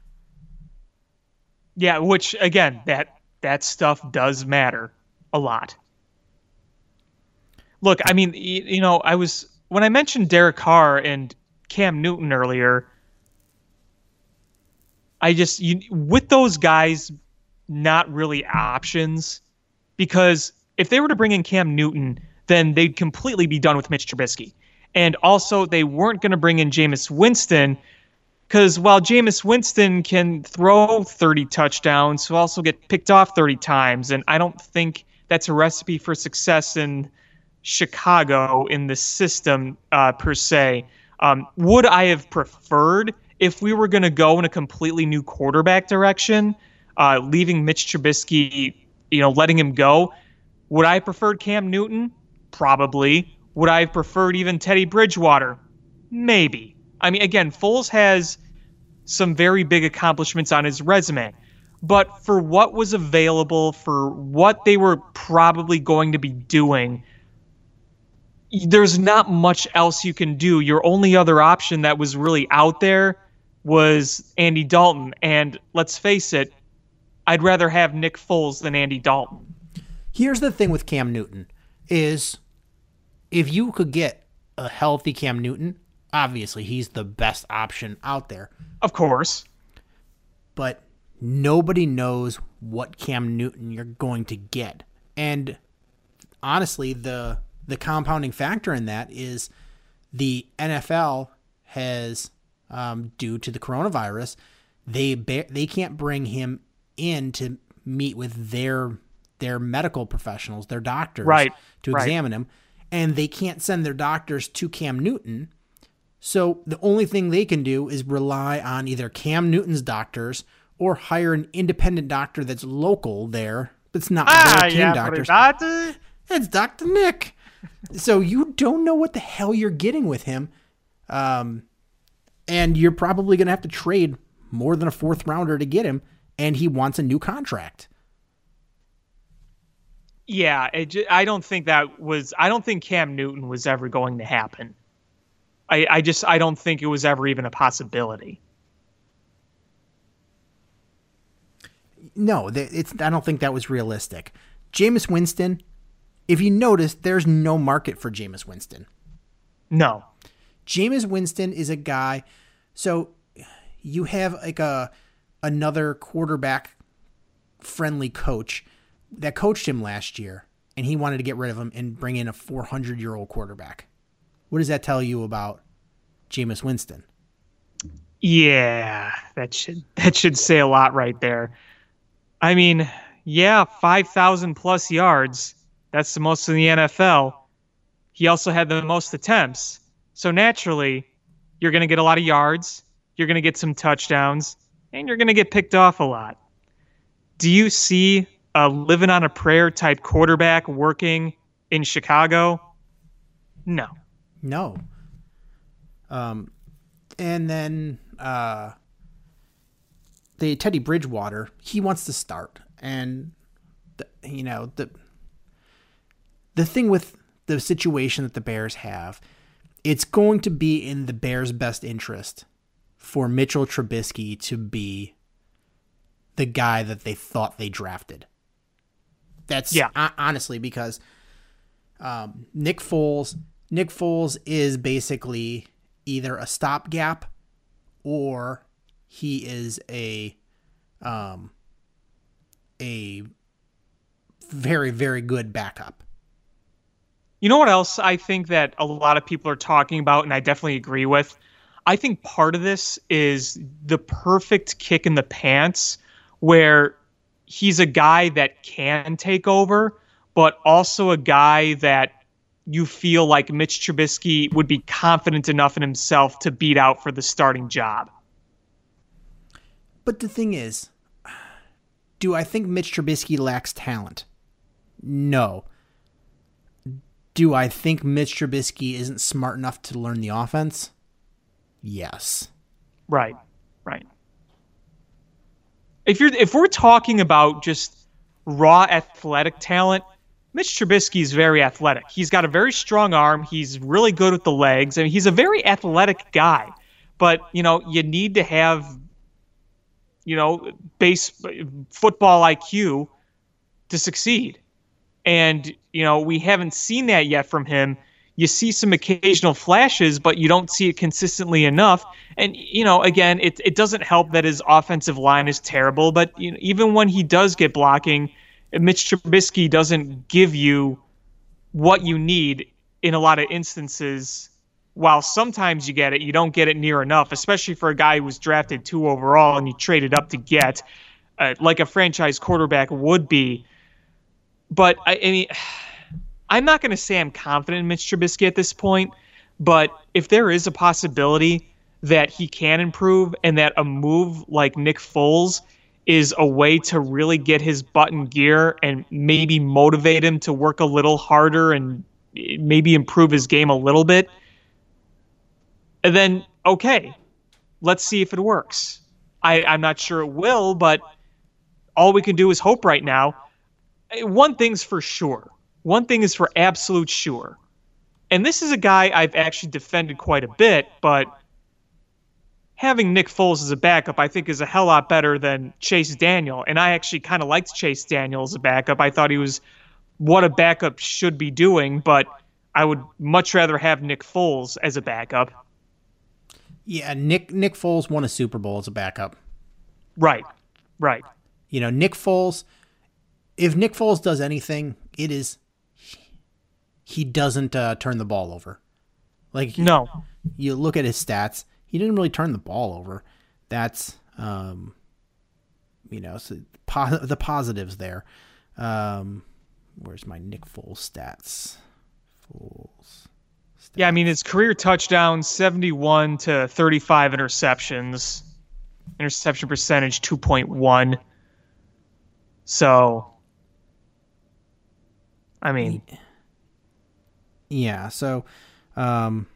D: Yeah, which, again, that that stuff does matter a lot. Look, I mean, y- you know, I was, when I mentioned Derek Carr and Cam Newton earlier, I just, you, with those guys, not really options, because if they were to bring in Cam Newton, then they'd completely be done with Mitch Trubisky. And also, they weren't going to bring in Jameis Winston, because while Jameis Winston can throw thirty touchdowns, he'll also get picked off thirty times. And I don't think that's a recipe for success in Chicago in the system uh, per se. Um, would I have preferred if we were going to go in a completely new quarterback direction, uh, leaving Mitch Trubisky, you know, letting him go? Would I have preferred Cam Newton? Probably. Would I have preferred even Teddy Bridgewater? Maybe. I mean, again, Foles has some very big accomplishments on his resume. But for what was available, for what they were probably going to be doing, there's not much else you can do. Your only other option that was really out there was Andy Dalton. And let's face it, I'd rather have Nick Foles than Andy Dalton.
C: Here's the thing with Cam Newton is if you could get a healthy Cam Newton, obviously he's the best option out there.
D: Of course.
C: But nobody knows what Cam Newton you're going to get. And honestly, the the compounding factor in that is the N F L has, um, due to the coronavirus, they ba- they can't bring him in to meet with their They're medical professionals. They're doctors
D: Right.
C: to
D: Right.
C: examine him. And they can't send their doctors to Cam Newton. So the only thing they can do is rely on either Cam Newton's doctors or hire an independent doctor that's local there. That's not
D: Ah,
C: their team
D: yeah,
C: doctors.
D: doctor.
C: It's Doctor Nick. So you don't know what the hell you're getting with him. Um, and you're probably going to have to trade more than a fourth rounder to get him. And he wants a new contract.
D: Yeah, it ju- I don't think that was. I don't think Cam Newton was ever going to happen. I, I just I don't think it was ever even a possibility.
C: No, th- it's. I don't think that was realistic. Jameis Winston, if you notice, there's no market for Jameis Winston.
D: No.
C: Jameis Winston is a guy. So you have like a another quarterback friendly coach that coached him last year, and he wanted to get rid of him and bring in a four hundred year old quarterback. What does that tell you about Jameis Winston?
D: Yeah, that should that should say a lot right there. I mean, yeah, five thousand plus yards. That's the most in the N F L. He also had the most attempts. So naturally, you're going to get a lot of yards, you're going to get some touchdowns, and you're going to get picked off a lot. Do you see a living on a prayer type quarterback working in Chicago? No.
C: No. Um, and then uh, the Teddy Bridgewater, he wants to start, and the, you know the the thing with the situation that the Bears have, it's going to be in the Bears' best interest for Mitchell Trubisky to be the guy that they thought they drafted. That's
D: Yeah.
C: uh, honestly because um, Nick Foles. Nick Foles is basically either a stopgap or he is a um, a very, very good backup.
D: You know what else I think that a lot of people are talking about, and I definitely agree with? I think part of this is the perfect kick in the pants where he's a guy that can take over, but also a guy that you feel like Mitch Trubisky would be confident enough in himself to beat out for the starting job.
C: But the thing is, do I think Mitch Trubisky lacks talent? No. Do I think Mitch Trubisky isn't smart enough to learn the offense? Yes.
D: Right, right. If you're if we're talking about just raw athletic talent, Mitch Trubisky is very athletic. He's got a very strong arm. He's really good with the legs. I mean, he's a very athletic guy. But, you know, you need to have, you know, base football I Q to succeed. And, you know, we haven't seen that yet from him. You see some occasional flashes, but you don't see it consistently enough. And, you know, again, it it doesn't help that his offensive line is terrible. But you know, even when he does get blocking, Mitch Trubisky doesn't give you what you need in a lot of instances. While sometimes you get it, you don't get it near enough, especially for a guy who was drafted two overall and you traded up to get, uh, like a franchise quarterback would be. But, I, I mean, I'm not going to say I'm confident in Mitch Trubisky at this point, but if there is a possibility that he can improve and that a move like Nick Foles is a way to really get his butt in gear and maybe motivate him to work a little harder and maybe improve his game a little bit, then okay, let's see if it works. I, I'm not sure it will, but all we can do is hope right now. One thing's for sure. One thing is for absolute sure. And this is a guy I've actually defended quite a bit, but having Nick Foles as a backup, I think, is a hell lot better than Chase Daniel. And I actually kind of liked Chase Daniel as a backup. I thought he was what a backup should be doing, but I would much rather have Nick Foles as a backup.
C: Yeah, Nick Nick Foles won a Super Bowl as a backup.
D: Right, right.
C: You know, Nick Foles, if Nick Foles does anything, it is he doesn't uh, turn the ball over. Like,
D: No.
C: You look at his stats, he didn't really turn the ball over. That's, um, you know, so po- the positives there. Um, where's my Nick Foles stats? Foles. Stats.
D: Yeah, I mean, his career touchdowns, seventy-one to thirty-five interceptions. Interception percentage, two point one. So, I mean...
C: Yeah, so, um,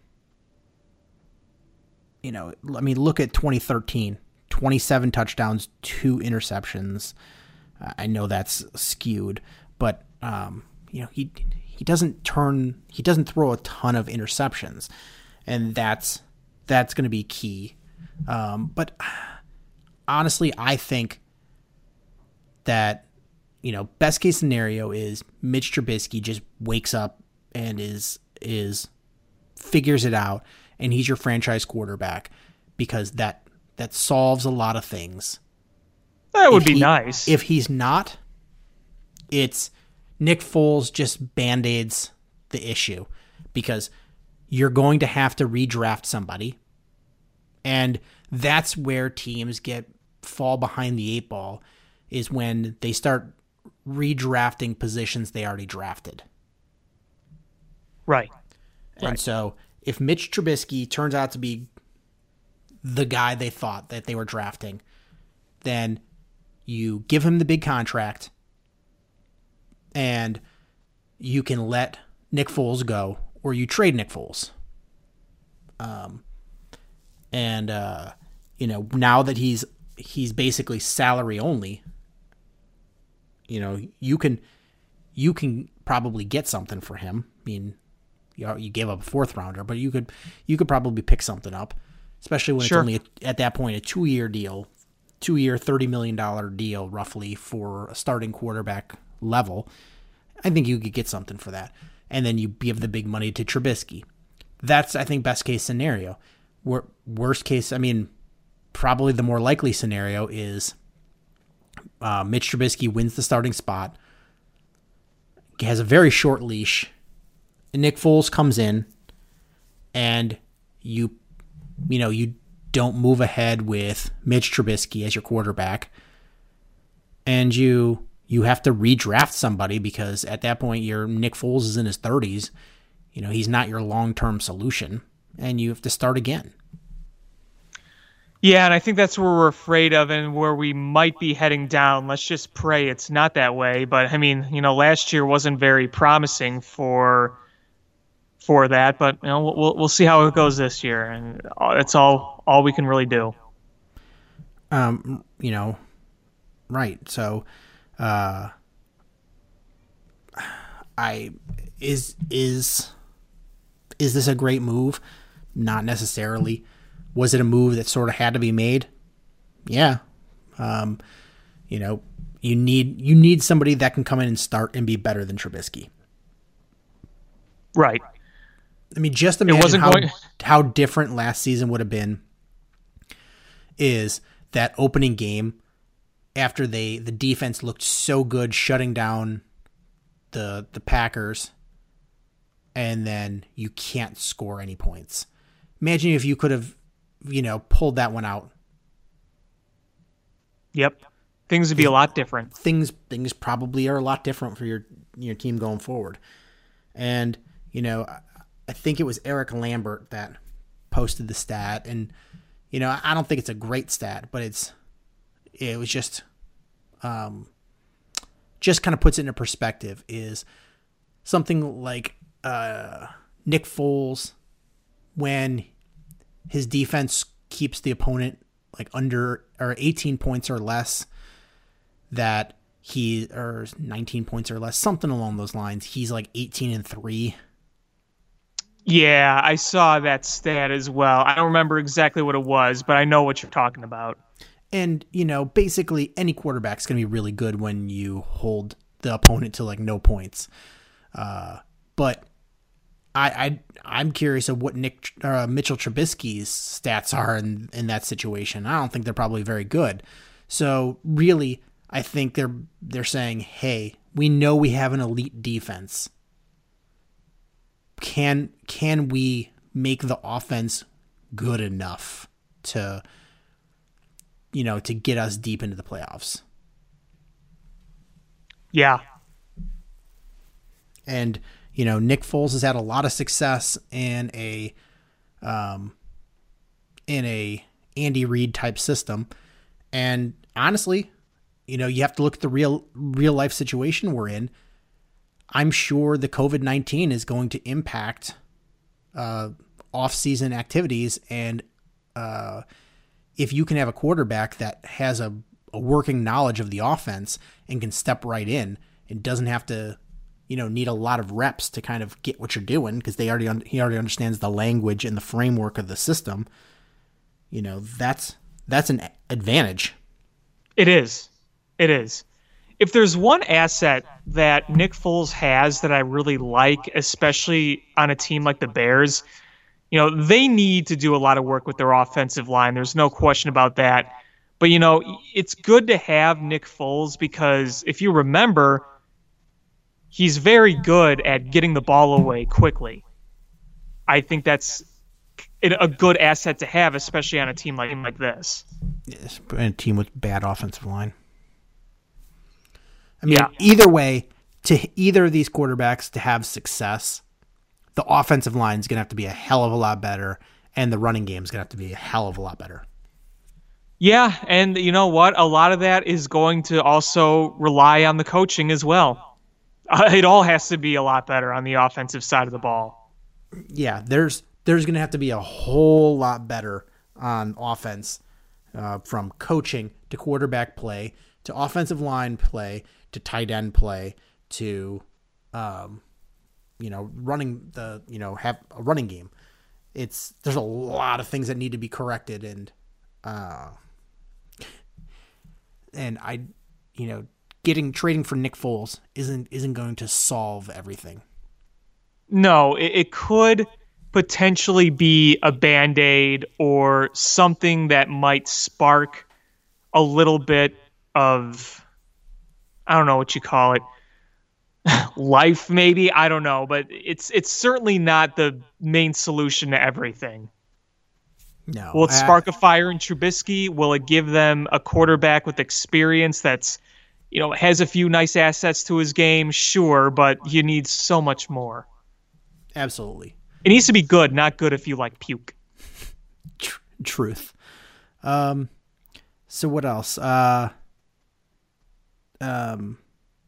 C: you know, I mean, look at twenty thirteen. twenty-seven touchdowns, two interceptions. Uh, I know that's skewed, but, um, you know, he he doesn't turn, he doesn't throw a ton of interceptions, and that's, that's going to be key. Um, but honestly, I think that, you know, best case scenario is Mitch Trubisky just wakes up and is, is, figures it out, and he's your franchise quarterback, because that, that solves a lot of things.
D: That would
C: If
D: be
C: he-
D: nice.
C: If he's not, it's Nick Foles just band-aids the issue, because you're going to have to redraft somebody, and that's where teams get fall behind the eight ball, is when they start redrafting positions they already drafted.
D: Right.
C: And
D: Right.
C: so if Mitch Trubisky turns out to be the guy they thought that they were drafting, then you give him the big contract and you can let Nick Foles go, or you trade Nick Foles. Um, and, uh, you know, now that he's, he's basically salary only, you know, you can, you can probably get something for him. I mean, you know, you gave up a fourth rounder, but you could, you could probably pick something up, especially when
D: Sure.
C: it's only a, at that point a two year deal, two year, thirty million dollars deal roughly for a starting quarterback level. I think you could get something for that. And then you give the big money to Trubisky. That's, I think, best case scenario. Wor- worst case, I mean, probably the more likely scenario is uh, Mitch Trubisky wins the starting spot, has a very short leash, and Nick Foles comes in, and you, you know, you don't move ahead with Mitch Trubisky as your quarterback, and you you have to redraft somebody, because at that point your Nick Foles is in his thirties. You know, he's not your long-term solution, and you have to start again.
D: Yeah, and I think that's where we're afraid of and where we might be heading down. Let's just pray it's not that way. But, I mean, you know, last year wasn't very promising for for that. But, you know, we'll we'll see how it goes this year. And that's all, all we can really do.
C: Um, you know, right. So, uh, I, is, is, is this a great move? Not necessarily. Was it a move that sort of had to be made? Yeah. Um, you know, you need, you need somebody that can come in and start and be better than Trubisky.
D: Right.
C: I mean, just imagine
D: wasn't
C: how,
D: going-
C: how different last season would have been. Is that opening game after they the defense looked so good shutting down the the Packers, and then you can't score any points. Imagine if you could have, you know, pulled that one out.
D: Yep. Things would be a lot different.
C: Things things probably are a lot different for your your team going forward. And, you know, I, I think it was Eric Lambert that posted the stat, and you know, I don't think it's a great stat, but it's it was just um just kind of puts it into perspective. Is something like uh Nick Foles, when his defense keeps the opponent like under or eighteen points or less, that he or nineteen points or less, something along those lines, he's like eighteen and three.
D: Yeah, I saw that stat as well. I don't remember exactly what it was, but I know what you're talking about.
C: And, you know, basically any quarterback's going to be really good when you hold the opponent to like no points. Uh, but I, I, I'm curious of what Nick uh, Mitchell Trubisky's stats are in, in that situation. I don't think they're probably very good. So really, I think they're they're saying, hey, we know we have an elite defense. Can can we make the offense good enough to, you know, to get us deep into the playoffs?
D: Yeah.
C: And, you know, Nick Foles has had a lot of success in a, um, in a Andy Reid type system. And honestly, you know, you have to look at the real, real life situation we're in. I'm sure the COVID nineteen is going to impact, uh, off-season activities. And, uh, if you can have a quarterback that has a, a working knowledge of the offense and can step right in and doesn't have to, you know, need a lot of reps to kind of get what you're doing, because they already un- he already understands the language and the framework of the system. You know, that's that's an advantage.
D: It is. It is. If there's one asset that Nick Foles has that I really like, especially on a team like the Bears, you know, they need to do a lot of work with their offensive line. There's no question about that. But, you know, it's good to have Nick Foles because if you remember, he's very good at getting the ball away quickly. I think that's a good asset to have, especially on a team like, like this.
C: Yes, and a team with bad offensive line. I mean,
D: Yeah.
C: either way, to either of these quarterbacks to have success, the offensive line is going to have to be a hell of a lot better, and the running game is going to have to be a hell of a lot better.
D: Yeah, and you know what? A lot of that is going to also rely on the coaching as well. Uh, it all has to be a lot better on the offensive side of the ball.
C: Yeah, there's there's going to have to be a whole lot better on offense, uh, from coaching to quarterback play to offensive line play to tight end play to, um, you know, running the, you know, have a running game. It's, there's a lot of things that need to be corrected. And, uh, and I, you know, getting, trading for Nick Foles isn't, isn't going to solve everything.
D: No, it, it could potentially be a Band-Aid or something that might spark a little bit of, I don't know what you call it, life maybe, I don't know, but it's it's certainly not the main solution to everything.
C: No.
D: Will it
C: I-
D: spark a fire in Trubisky? Will it give them a quarterback with experience that's, you know, has a few nice assets to his game? Sure, but you need so much more.
C: Absolutely.
D: It needs to be good, not good if you like puke.
C: Tr- truth. Um, so what else? Uh, um,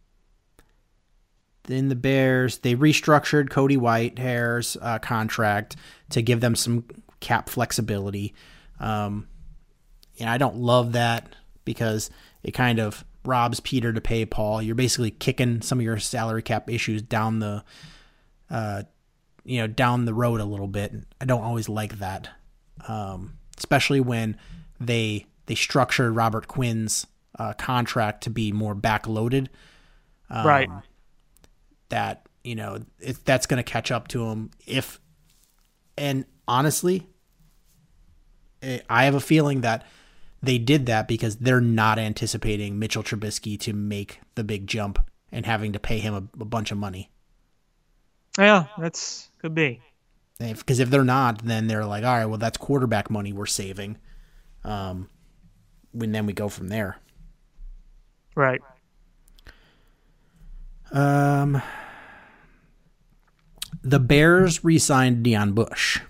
C: in the Bears, they restructured Cody Whitehair's uh, contract to give them some cap flexibility. Um, and I don't love that because it kind of robs Peter to pay Paul. You're basically kicking some of your salary cap issues down the, uh, you know, down the road a little bit. I don't always like that. Um, especially when they, they structured Robert Quinn's uh, contract to be more backloaded. Um,
D: Right.
C: That, you know, it, that's going to catch up to him if, and honestly, it, I have a feeling that they did that because they're not anticipating Mitchell Trubisky to make the big jump and having to pay him a, a bunch of money.
D: Yeah, that's could be.
C: Because if, if they're not, then they're like, all right, well, that's quarterback money we're saving. Um, and then we go from there.
D: Right.
C: Um, the Bears re-signed Deion Bush.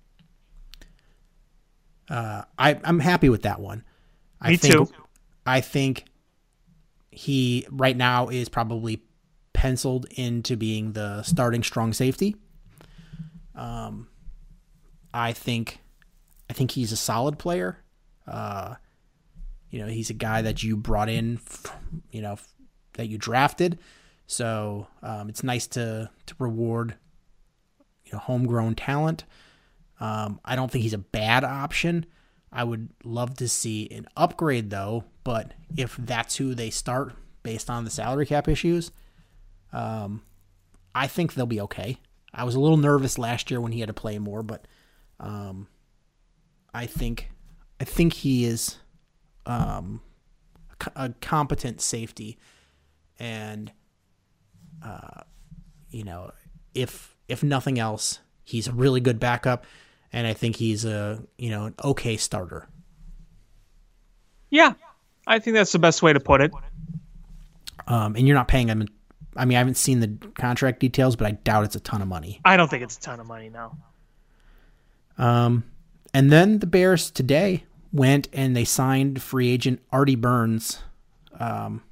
C: Uh, I, I'm happy with that one. I
D: Me
C: think,
D: too.
C: I think he right now is probably penciled into being the starting strong safety. Um, I think, I think he's a solid player. Uh, you know, he's a guy that you brought in, you know, that you drafted. So um, it's nice to to reward, you know, homegrown talent. Um, I don't think he's a bad option. I would love to see an upgrade though. But if that's who they start based on the salary cap issues, um, I think they'll be okay. I was a little nervous last year when he had to play more, but um, I think I think he is um, a competent safety, and uh, you know, if if nothing else, he's a really good backup, and I think he's a you know an okay starter.
D: Yeah, I think that's the best way to put it.
C: Um, and you're not paying him. I mean, I haven't seen the contract details, but I doubt it's a ton of money.
D: I don't think it's a ton of money, no.
C: Um, and then the Bears today went and they signed free agent Artie Burns, um,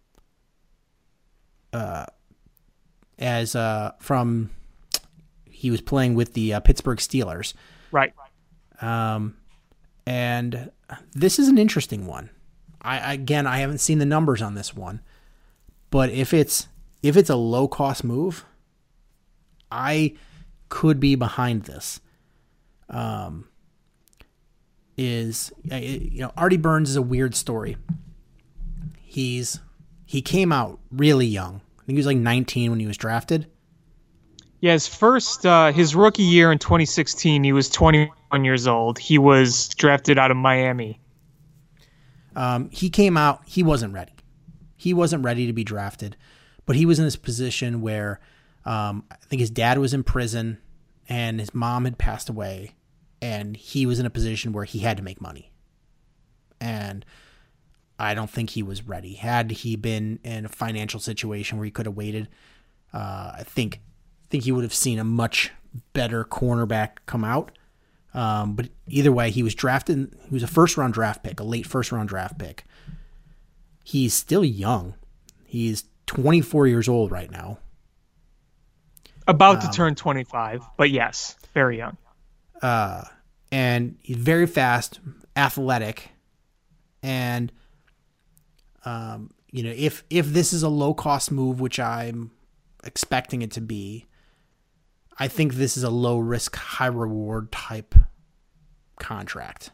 C: uh, as uh from he was playing with the uh, Pittsburgh Steelers,
D: right?
C: Um, and this is an interesting one. I again, I haven't seen the numbers on this one, but if it's if it's a low cost move, I could be behind this. Um, is you know Artie Burns is a weird story. He's he came out really young. I think he was like nineteen when he was drafted.
D: Yeah, his first uh, his rookie year in twenty sixteen, he was twenty-one years old. He was drafted out of Miami.
C: Um, he came out. He wasn't ready. He wasn't ready to be drafted, but he was in this position where um, I think his dad was in prison and his mom had passed away, and he was in a position where he had to make money. And I don't think he was ready. Had he been in a financial situation where he could have waited, uh, I think I think he would have seen a much better cornerback come out. Um, but either way, he was drafted. He was a first round draft pick, a late first round draft pick. He's still young. He's twenty-four years old right now.
D: About
C: um,
D: to turn twenty-five, but yes, very young.
C: Uh, and he's very fast, athletic, and um, you know, if if this is a low cost move, which I'm expecting it to be, I think this is a low risk, high reward type contract.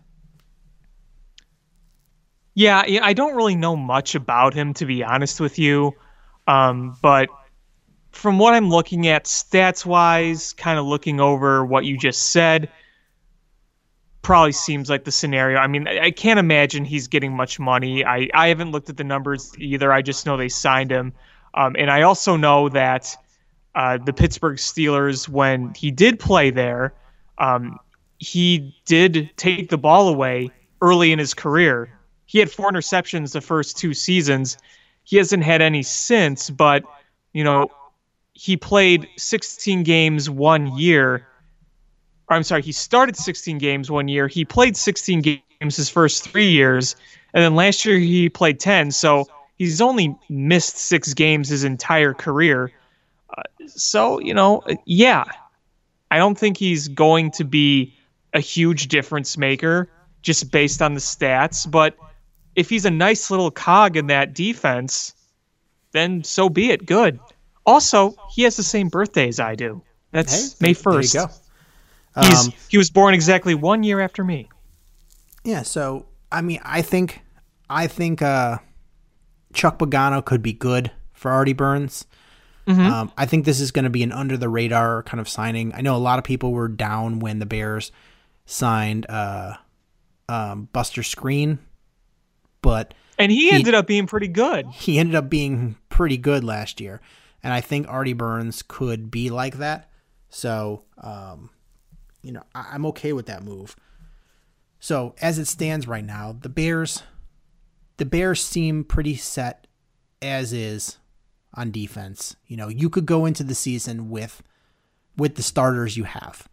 D: Yeah, I don't really know much about him, to be honest with you. Um, but from what I'm looking at stats-wise, kind of looking over what you just said, probably seems like the scenario. I mean, I can't imagine he's getting much money. I, I haven't looked at the numbers either. I just know they signed him. Um, and I also know that uh, the Pittsburgh Steelers, when he did play there, um, he did take the ball away early in his career. He had four interceptions the first two seasons. He hasn't had any since, but, you know, he played sixteen games one year. Or I'm sorry, he started sixteen games one year. He played sixteen games his first three years. And then last year he played ten. So he's only missed six games his entire career. Uh, so, you know, yeah, I don't think he's going to be a huge difference maker just based on the stats. But if he's a nice little cog in that defense, then so be it. Good. Also, he has the same birthday as I do. That's
C: hey,
D: May first.
C: There you go.
D: He's,
C: Um,
D: he was born exactly one year after me.
C: Yeah, so I mean, I think, I think uh, Chuck Pagano could be good for Artie Burns.
D: Mm-hmm.
C: Um, I think this is going to be an under the radar kind of signing. I know a lot of people were down when the Bears signed uh, um, Buster Screen, but
D: And he,
C: he
D: ended up being pretty good.
C: he ended up being pretty good last year. And I think Artie Burns could be like that. So, um, you know, I- I'm okay with that move. So as it stands right now, the Bears, the Bears seem pretty set as is on defense. You know, you could go into the season with, with the starters you have.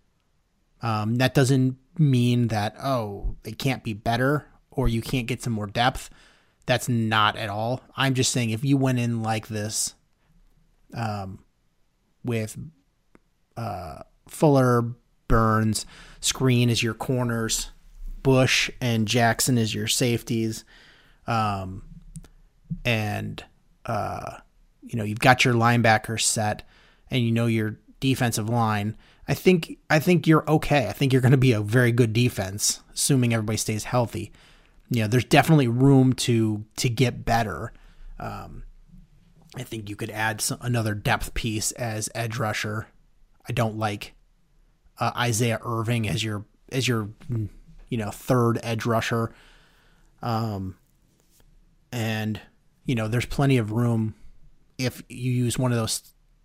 C: Um, that doesn't mean that, oh, they can't be better or you can't get some more depth. That's not at all. I'm just saying if you went in like this, um, with uh, Fuller, Burns, Screen as your corners, Bush and Jackson as your safeties, um, and uh, you know you've got your linebackers set, and you know your defensive line. I think I think you're okay. I think you're going to be a very good defense, assuming everybody stays healthy. You know, there's definitely room to to get better. Um, I think you could add some, another depth piece as edge rusher. I don't like uh, Isaiah Irving as your as your you know third edge rusher. Um, and you know, there's plenty of room if you use one of those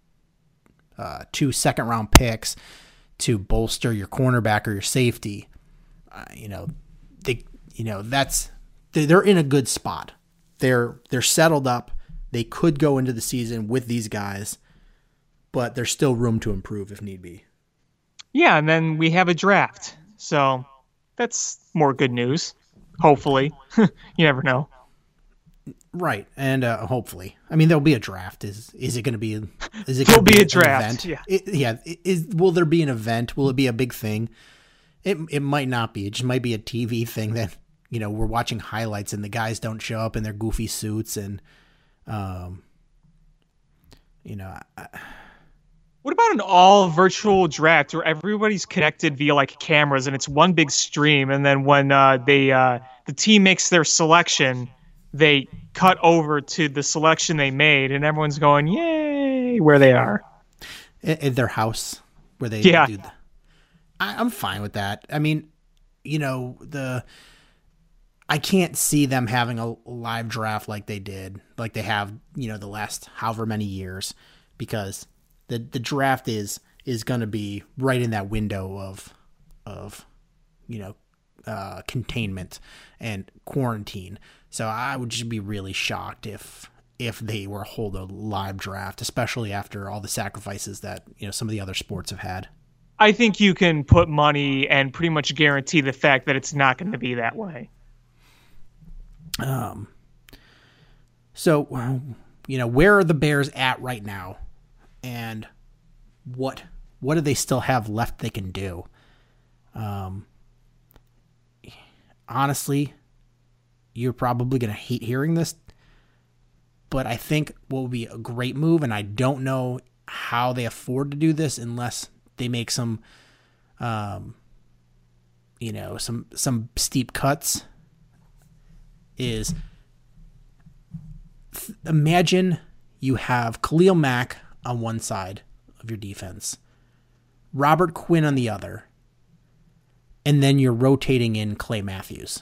C: uh, two second round picks to bolster your cornerback or your safety. Uh, you know, they you know that's they're in a good spot. They're they're settled up. they could go into the season with these guys, but there's still room to improve if need be.
D: Yeah, and then we have a draft. So that's more good news. Hopefully. You never know.
C: Right, and uh, hopefully. I mean, there'll be a draft. Is is it going to be? Is it
D: There'll
C: gonna
D: be a
C: an
D: draft,
C: event?
D: yeah.
C: It, yeah. Is will there be an event? Will it be a big thing? It it might not be. It just might be a T V thing that, you know, we're watching highlights and the guys don't show up in their goofy suits and, um, you know. I,
D: What about an all virtual draft where everybody's connected via like cameras and it's one big stream, and then when uh, they uh, the team makes their selection, they cut over to the selection they made, and everyone's going yay where they are
C: in, in their house where they
D: yeah.
C: do the, I, I'm fine with that. I mean, you know, the I can't see them having a live draft like they did, like they have, you know, the last however many years, because the the draft is is going to be right in that window of of you know uh, containment and quarantine. So I would just be really shocked if if they were to hold a live draft, especially after all the sacrifices that, you know, some of the other sports have had.
D: I think you can put money and pretty much guarantee the fact that it's not going to be that way.
C: Um. So, you know, where are the Bears at right now, and what what do they still have left they can do? Um. Honestly, you're probably going to hate hearing this, but I think what would be a great move, and I don't know how they afford to do this unless they make some, um, you know, some some steep cuts, is th- imagine you have Khalil Mack on one side of your defense, Robert Quinn on the other, and then you're rotating in Clay Matthews.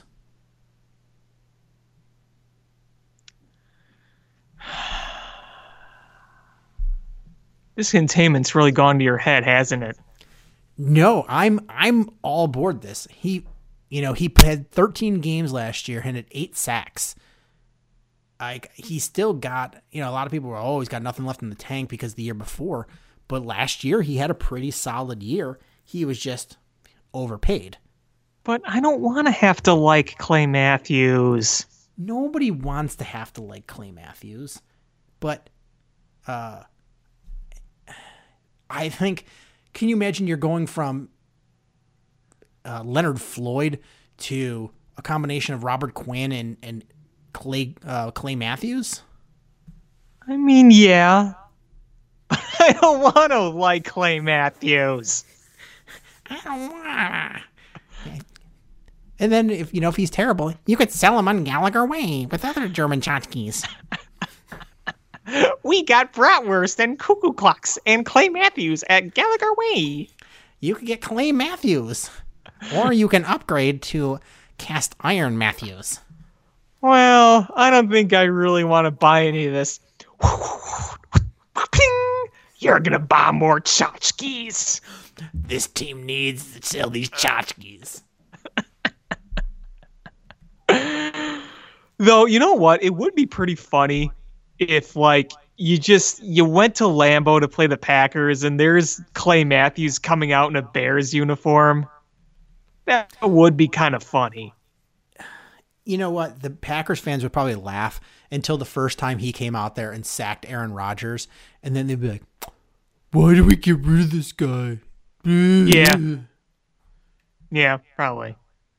D: This containment's really gone to your head, hasn't it?
C: No, I'm I'm all aboard this. He, you know, he had thirteen games last year and had eight sacks. Like, he still got, you know, a lot of people were, oh, he's got nothing left in the tank because the year before. But last year he had a pretty solid year. He was just overpaid.
D: But I don't want to have to like Clay Matthews.
C: Nobody wants to have to like Clay Matthews, but uh, I think, can you imagine you're going from uh, Leonard Floyd to a combination of Robert Quinn and, and Clay uh, Clay Matthews?
D: I mean, yeah. I don't want to like Clay Matthews.
C: I don't want. And then, if you know, if he's terrible, you could sell him on Gallagher Way with other German tchotchkes.
D: We got bratwurst and cuckoo clocks and Clay Matthews at Gallagher Way.
C: You could get Clay Matthews, or you can upgrade to cast iron Matthews.
D: Well, I don't think I really want to buy any of this. You're gonna buy more tchotchkes.
C: This team needs to sell these tchotchkes.
D: Though, you know what? It would be pretty funny if, like, you just, you went to Lambeau to play the Packers and there's Clay Matthews coming out in a Bears uniform. That would be kind of funny.
C: You know what? The Packers fans would probably laugh until the first time he came out there and sacked Aaron Rodgers. And then they'd be like, why did we get rid of this guy?
D: Yeah. Yeah, probably.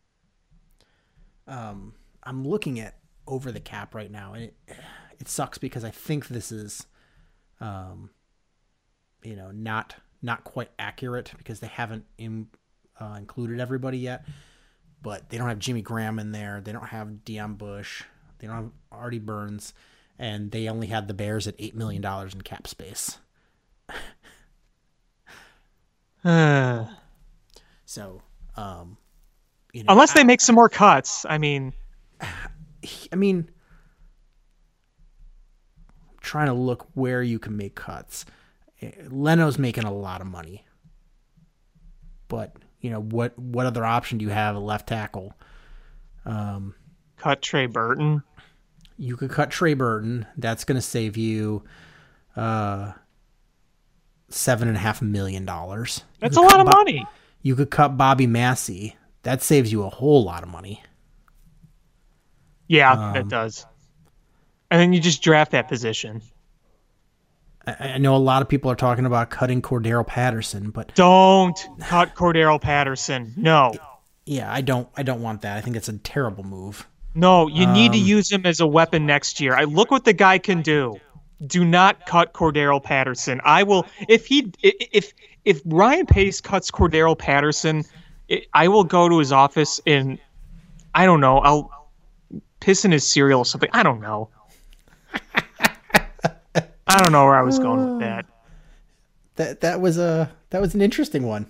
C: Um, I'm looking at over the cap right now, and it it sucks because I think this is, um, you know, not not quite accurate because they haven't in, uh, included everybody yet. But they don't have Jimmy Graham in there. They don't have Deion Bush. They don't have Artie Burns, and they only had the Bears at eight million dollars in cap space. So, um, you know,
D: unless they
C: I,
D: make some more cuts, I mean,
C: I mean, I'm trying to look where you can make cuts. Leno's making a lot of money, but you know what? What other option do you have? A left tackle. Um,
D: cut Trey Burton.
C: You could cut Trey Burton. That's going to save you uh, seven and a half million dollars.
D: That's a lot of
C: Bo-
D: money.
C: You could cut Bobby Massey. That saves you a whole lot of money.
D: Yeah,
C: Um,
D: that does. And then you just draft that position.
C: I, I know a lot of people are talking about cutting Cordero Patterson, but
D: Don't cut Cordero Patterson. No.
C: yeah, I don't. I don't want that. I think it's a terrible move.
D: No, you need to
C: Um,
D: use him as a weapon next year. I look what the guy can do. Do not cut Cordero Patterson. I will if he if if Ryan Pace cuts Cordero Patterson, I will go to his office and I don't know, I'll piss in his cereal or something. I don't know. I don't know where I was going with that.
C: That that was a that was an interesting one.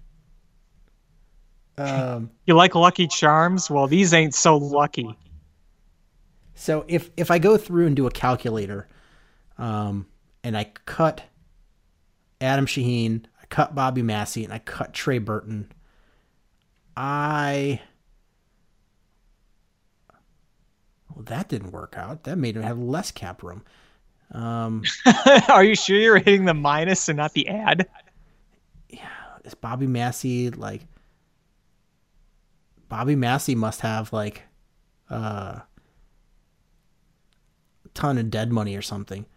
C: Um.
D: You like Lucky Charms? Well, these ain't so lucky.
C: So if if I go through and do a calculator, um, and I cut Adam Shaheen, I cut Bobby Massey, and I cut Trey Burton, I well that didn't work out. That made him have less cap room. Um,
D: Are you sure you're hitting the minus and not the add?
C: is Bobby Massey like? Bobby Massey must have like uh, a ton of dead money or something.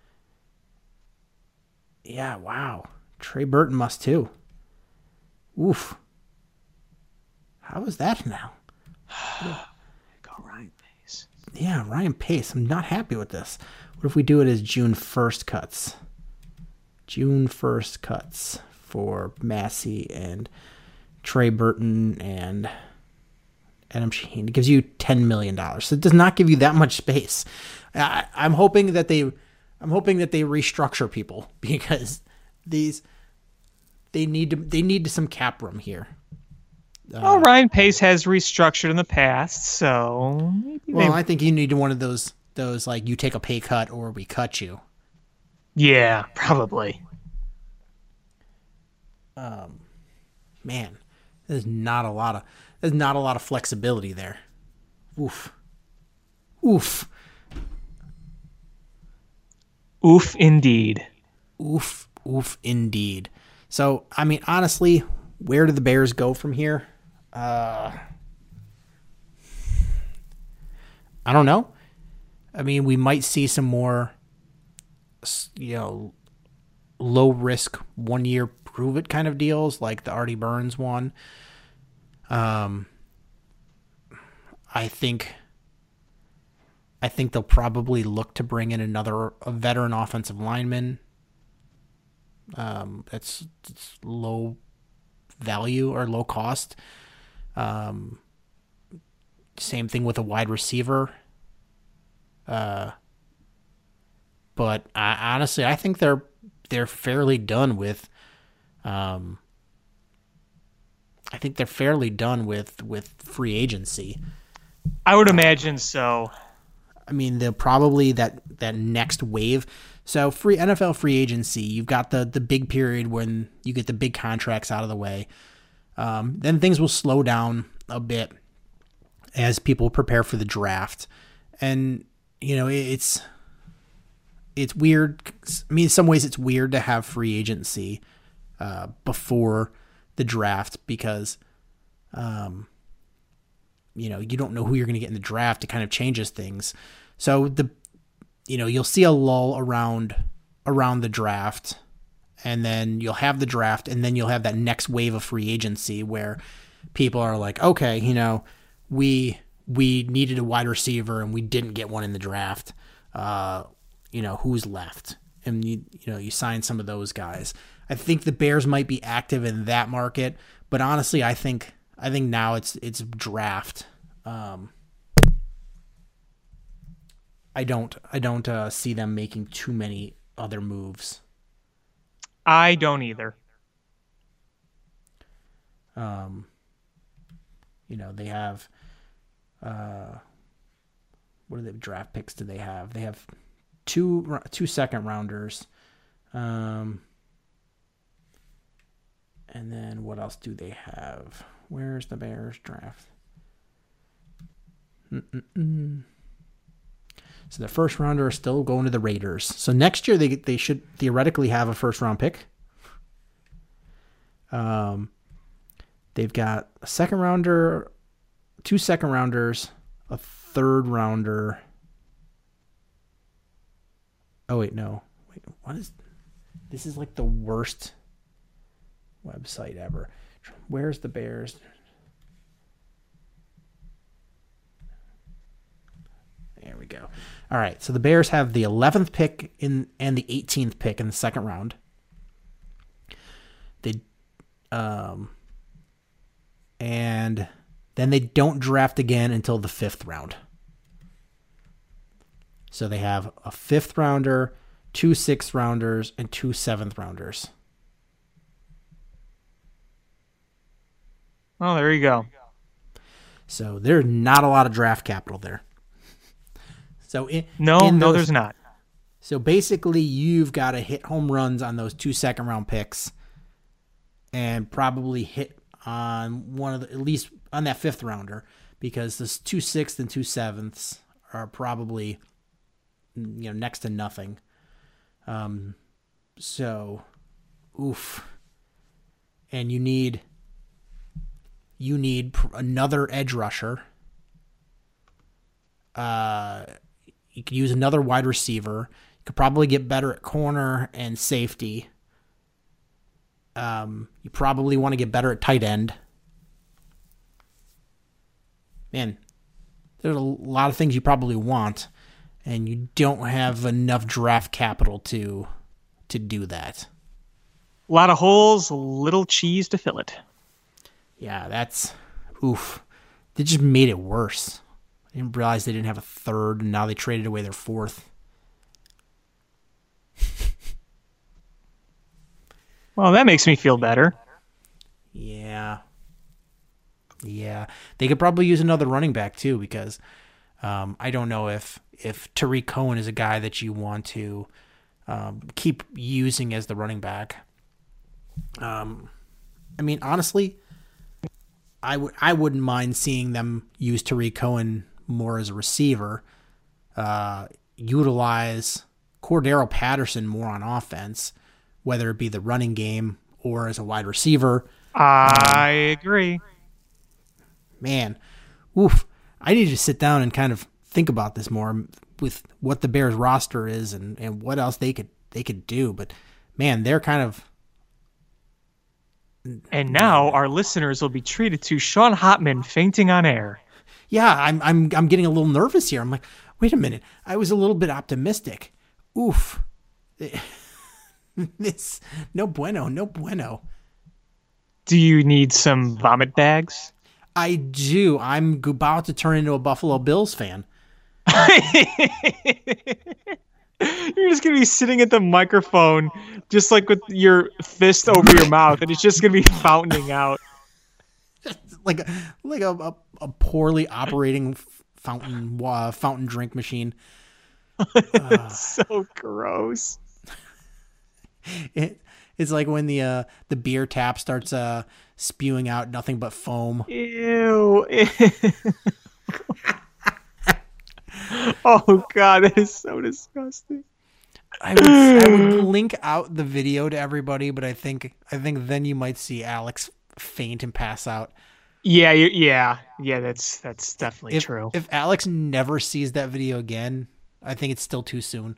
C: Yeah, wow. Trey Burton must too. Oof. How is that now?
D: Go Ryan Pace.
C: Yeah, Ryan Pace. I'm not happy with this. What if we do it as June first cuts? June first cuts for Massey and Trey Burton and Adam Shaheen. It gives you ten million dollars. So it does not give you that much space. I, I'm hoping that they I'm hoping that they restructure people because these they need to they need some cap room here. Uh,
D: Well, Ryan Pace has restructured in the past, so maybe
C: well,
D: they...
C: I think you need one of those those like you take a pay cut or we cut you.
D: yeah, probably.
C: Um, man, there's not a lot of there's not a lot of flexibility there. Oof, oof,
D: Oof, indeed.
C: oof, oof, indeed. So, I mean, honestly, where do the Bears go from here? Uh, I don't know. I mean, we might see some more, you know, low risk one year prove it kind of deals like the Artie Burns one. Um, I think, I think they'll probably look to bring in another a veteran offensive lineman. Um, that's, that's low value or low cost. Um, same thing with a wide receiver. Uh, but I, honestly, I think they're they're fairly done with. Um, I think they're fairly done with with free agency.
D: I would imagine so.
C: I mean, they'll probably that that next wave. So free N F L free agency, you've got the the big period when you get the big contracts out of the way. Um, then things will slow down a bit as people prepare for the draft, and you know it's it's weird. I mean, in some ways, it's weird to have free agency uh, before the draft because, um, you know, you don't know who you're going to get in the draft. It kind of changes things. So the, you know, you'll see a lull around around the draft, and then you'll have the draft, and then you'll have that next wave of free agency where people are like, okay, you know, we we needed a wide receiver and we didn't get one in the draft. Uh, you know, who's left? And you you know, you sign some of those guys. I think the Bears might be active in that market, but honestly, I think I think now it's it's draft. Um, I don't I don't uh, see them making too many other moves.
D: I don't either.
C: Um, you know, they have uh, what are the draft picks? Do they have? They have two two second rounders. Um, and then what else do they have? Where's the Bears draft? Mm-mm-mm. So the first rounder are still going to the Raiders. So next year they they should theoretically have a first round pick. Um, they've got a second rounder, two second rounders, a third rounder. Oh wait, no. Wait, what is this? Is like the worst website ever. Where's the Bears? There we go. All right, so the Bears have the eleventh pick in and the eighteenth pick in the second round. They, um, and then they don't draft again until the fifth round. So they have a fifth rounder, two sixth rounders, and two seventh rounders.
D: Oh, there you go.
C: So there's not a lot of draft capital there. So in,
D: no,
C: in
D: no,
C: those,
D: there's not.
C: So basically, you've got to hit home runs on those two second round picks, and probably hit on one of the, at least on that fifth rounder, because the two sixths and two sevenths are probably, you know, next to nothing. Um, so, oof, and you need you need another edge rusher. Uh. You could use another wide receiver. You could probably get better at corner and safety. Um, you probably want to get better at tight end. Man, there's a lot of things you probably want, and you don't have enough draft capital to to do that.
D: A lot of holes, little cheese to fill it.
C: Yeah, that's oof. They just made it worse. I didn't realize they didn't have a third, and now they traded away their fourth.
D: Well, that makes me feel better.
C: Yeah. Yeah. They could probably use another running back, too, because um, I don't know if, if Tariq Cohen is a guy that you want to um, keep using as the running back. Um, I mean, honestly, I would I wouldn't mind seeing them use Tariq Cohen more as a receiver, uh, utilize Cordero Patterson more on offense, whether it be the running game or as a wide receiver.
D: I um, agree.
C: Man, oof. I need to sit down and kind of think about this more with what the Bears roster is and, and what else they could they could do. But man, they're kind of.
D: And now our listeners will be treated to Sean Hotman fainting on air.
C: Yeah, I'm I'm I'm getting a little nervous here. I'm like, wait a minute. I was a little bit optimistic. Oof. This no bueno, no bueno.
D: Do you need some vomit bags?
C: I do. I'm about to turn into a Buffalo Bills fan.
D: You're just going to be sitting at the microphone just like with your fist over your mouth, and it's just going to be fountaining out.
C: like a, like a, a, a poorly operating fountain uh, fountain drink machine.
D: It's
C: uh,
D: so gross.
C: It, it's like when the uh, the beer tap starts uh, spewing out nothing but foam.
D: Ew. Oh God, that is so disgusting.
C: I would, I would link out the video to everybody, but I think I think then you might see Alex faint and pass out.
D: Yeah, yeah, yeah. That's that's definitely
C: if,
D: true.
C: If Alex never sees that video again, I think it's still too soon.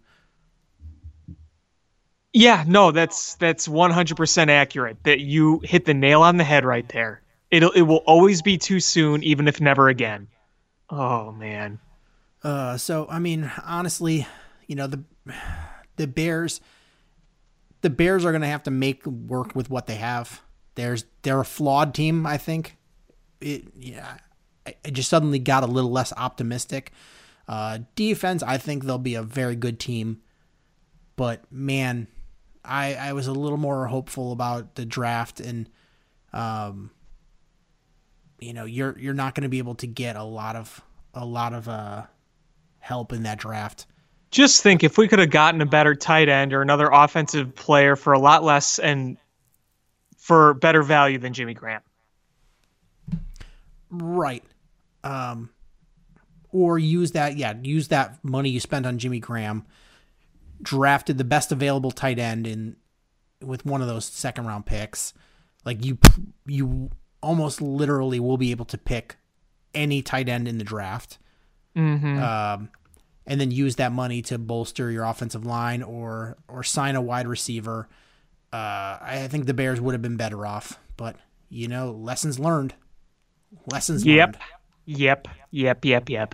D: Yeah, no, that's that's one hundred percent accurate. That you hit the nail on the head right there. It'll it will always be too soon, even if never again. Oh man.
C: Uh, so I mean, honestly, you know the the Bears, the Bears are going to have to make work with what they have. There's they're a flawed team, I think. It yeah, I, I just suddenly got a little less optimistic. Uh, defense, I think they'll be a very good team, but man, I I was a little more hopeful about the draft, and um, you know, you're you're not going to be able to get a lot of a lot of uh. help in that draft.
D: Just think if we could have gotten a better tight end or another offensive player for a lot less and for better value than Jimmy Graham.
C: Right. Um, or use that, yeah, use that money you spent on Jimmy Graham, drafted the best available tight end in with one of those second round picks. Like you, you almost literally will be able to pick any tight end in the draft.
D: Mm-hmm.
C: Um, and then use that money to bolster your offensive line or, or sign a wide receiver. Uh, I think the Bears would have been better off, but you know, lessons learned. Lessons
D: yep.
C: learned.
D: Yep. Yep. Yep. Yep.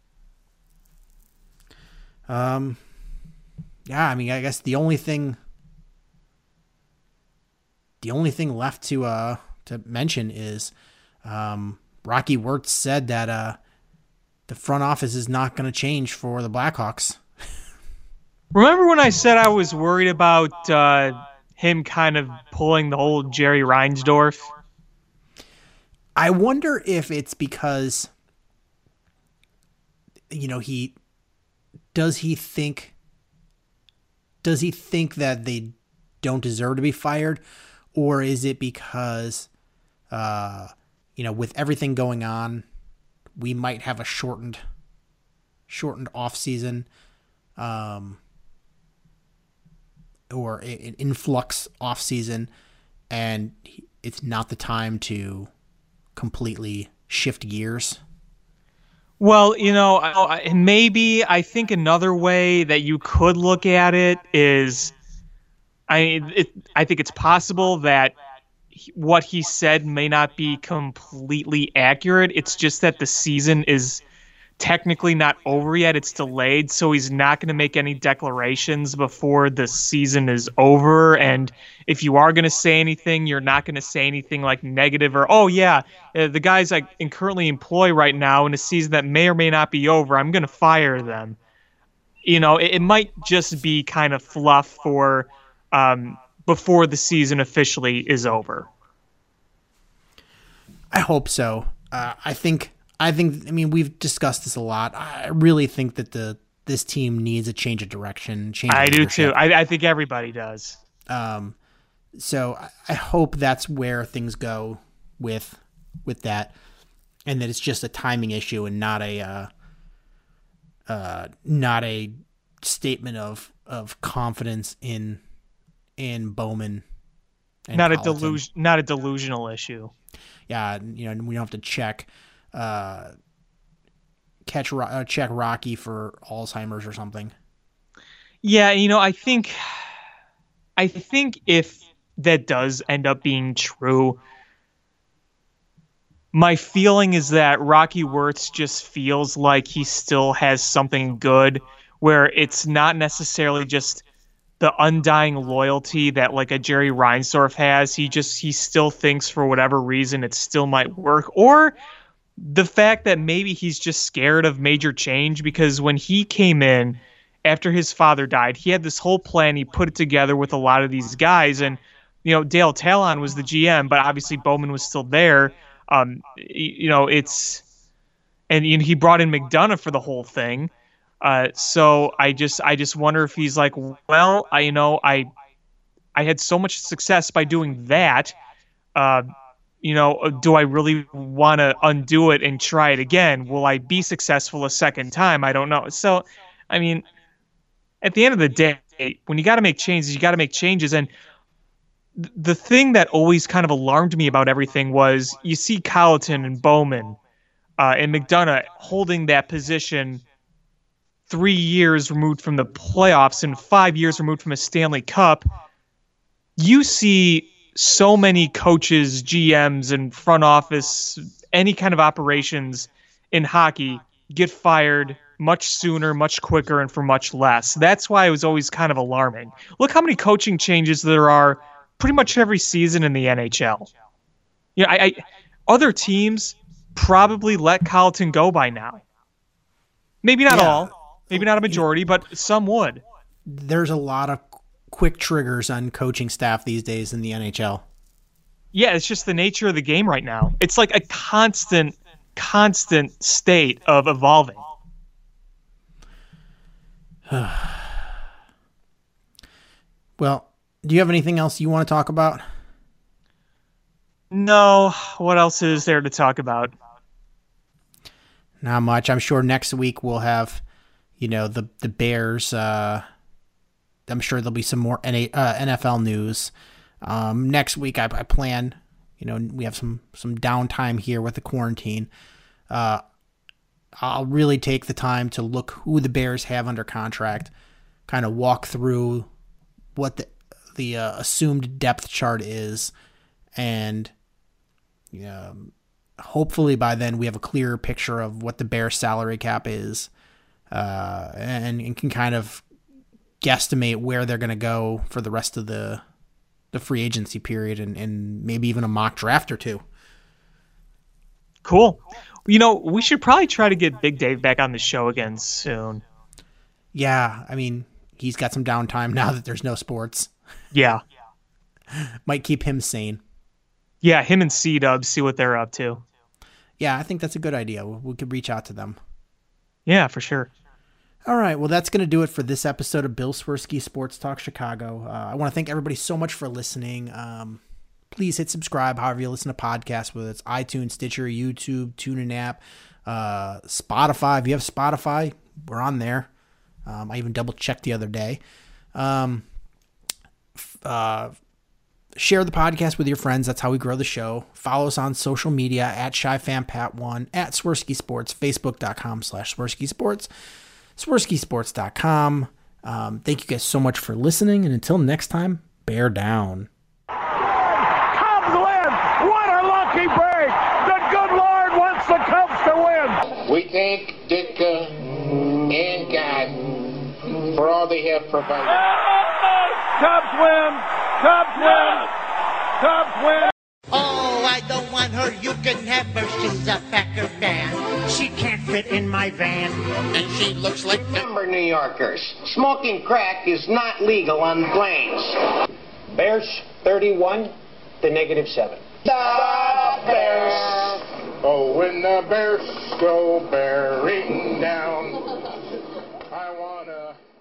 C: Um, yeah, I mean, I guess the only thing, the only thing left to, uh, to mention is, um, Rocky Wirtz said that, uh, the front office is not going to change for the Blackhawks.
D: Remember when I said I was worried about, uh, him kind of pulling the old Jerry Reinsdorf?
C: I wonder if it's because, you know, he, does he think, does he think that they don't deserve to be fired? Or is it because, uh, you know, with everything going on, we might have a shortened, shortened off season, um, or an influx off season, and it's not the time to completely shift gears?
D: Well, you know, I- maybe I think another way that you could look at it is, I it, I think it's possible that he- what he said may not be completely accurate. It's just that the season is technically not over yet. It's delayed, so he's not going to make any declarations before the season is over. And if you are going to say anything, you're not going to say anything like negative or, oh yeah, uh, the guys I currently employ right now in a season that may or may not be over, I'm going to fire them. You know, it, it might just be kind of fluff for um, before the season officially is over.
C: I hope so. Uh, I think, I think, I mean, we've discussed this a lot. I really think that the this team needs a change of direction. Change of
D: I do
C: leadership.
D: too. I, I think everybody does.
C: Um, so I, I hope that's where things go with with that, and that it's just a timing issue and not a uh, uh, not a statement of of confidence in in Bowman. and
D: Not a
C: Colleton.
D: delusion. Not a delusional issue.
C: Yeah, you know, we don't have to check. Uh, catch uh, check Rocky for Alzheimer's or something.
D: Yeah, you know, I think, I think if that does end up being true, my feeling is that Rocky Wirtz just feels like he still has something good, where it's not necessarily just the undying loyalty that like a Jerry Reinsdorf has. He just, he still thinks for whatever reason it still might work, or the fact that maybe he's just scared of major change, because when he came in after his father died, he had this whole plan. He put it together with a lot of these guys, and, you know, Dale Talon was the G M, but obviously Bowman was still there. Um, you know, it's, and you know, he brought in McDonough for the whole thing. Uh, so I just, I just wonder if he's like, well, I, you know, I, I had so much success by doing that. Uh, you know, do I really want to undo it and try it again? Will I be successful a second time? I don't know. So, I mean, at the end of the day, when you got to make changes, you got to make changes. And th- the thing that always kind of alarmed me about everything was you see Colleton and Bowman uh, and McDonough holding that position three years removed from the playoffs and five years removed from a Stanley Cup. You see so many coaches, G Ms, and front office, any kind of operations in hockey get fired much sooner, much quicker, and for much less. That's why it was always kind of alarming. Look how many coaching changes there are pretty much every season in the N H L. You know, I, I other teams probably let Colleton go by now. Maybe not
C: Yeah.
D: all, maybe not a majority, but some would.
C: There's a lot of quick triggers on coaching staff these days in the N H L.
D: Yeah, it's just the nature of the game right now. It's like a constant, constant state of evolving.
C: Well, do you have anything else you want to talk about?
D: No, what else is there to talk about?
C: Not much. I'm sure next week we'll have, you know, the the Bears. Uh, I'm sure there'll be some more N F L news. Um, next week I, I plan, you know, we have some some downtime here with the quarantine. Uh, I'll really take the time to look who the Bears have under contract, kind of walk through what the the uh, assumed depth chart is, and um, hopefully by then we have a clearer picture of what the Bears salary cap is, uh, and, and can kind of guesstimate where they're going to go for the rest of the the free agency period, and, and maybe even a mock draft or two.
D: Cool. You know, we should probably try to get Big Dave back on the show again soon.
C: Yeah, I mean, he's got some downtime now that there's no sports.
D: Yeah.
C: Might keep him sane.
D: Yeah, him and C-Dub, see what they're up to.
C: Yeah, I think that's a good idea. We could reach out to them.
D: Yeah, for sure.
C: All right, well, that's going to do it for this episode of Bill Swirsky Sports Talk Chicago. Uh, I want to thank everybody so much for listening. Um, please hit subscribe however you listen to podcasts, whether it's iTunes, Stitcher, YouTube, TuneIn app, uh, Spotify. If you have Spotify, we're on there. Um, I even double-checked the other day. Um, uh, share the podcast with your friends. That's how we grow the show. Follow us on social media at ShyFanPat one, at Swirsky Sports, Facebook.com slash Swirsky Sports, Swirsky Sports dot com. Um, thank you guys so much for listening, and until next time, bear down.
E: Cubs win! What a lucky break! The good Lord wants the Cubs to win!
F: We thank Ditka and God for all they have provided.
E: Cubs win! Cubs win! Cubs win!
G: Oh, I don't want her. You can have her. She's a Packer fan.
H: She can't fit in my van.
F: And she looks like number New Yorkers. Smoking crack is not legal on planes.
I: Bears thirty-one to negative seven.
F: The Bears.
E: Oh, when the Bears go bearing down, I wanna...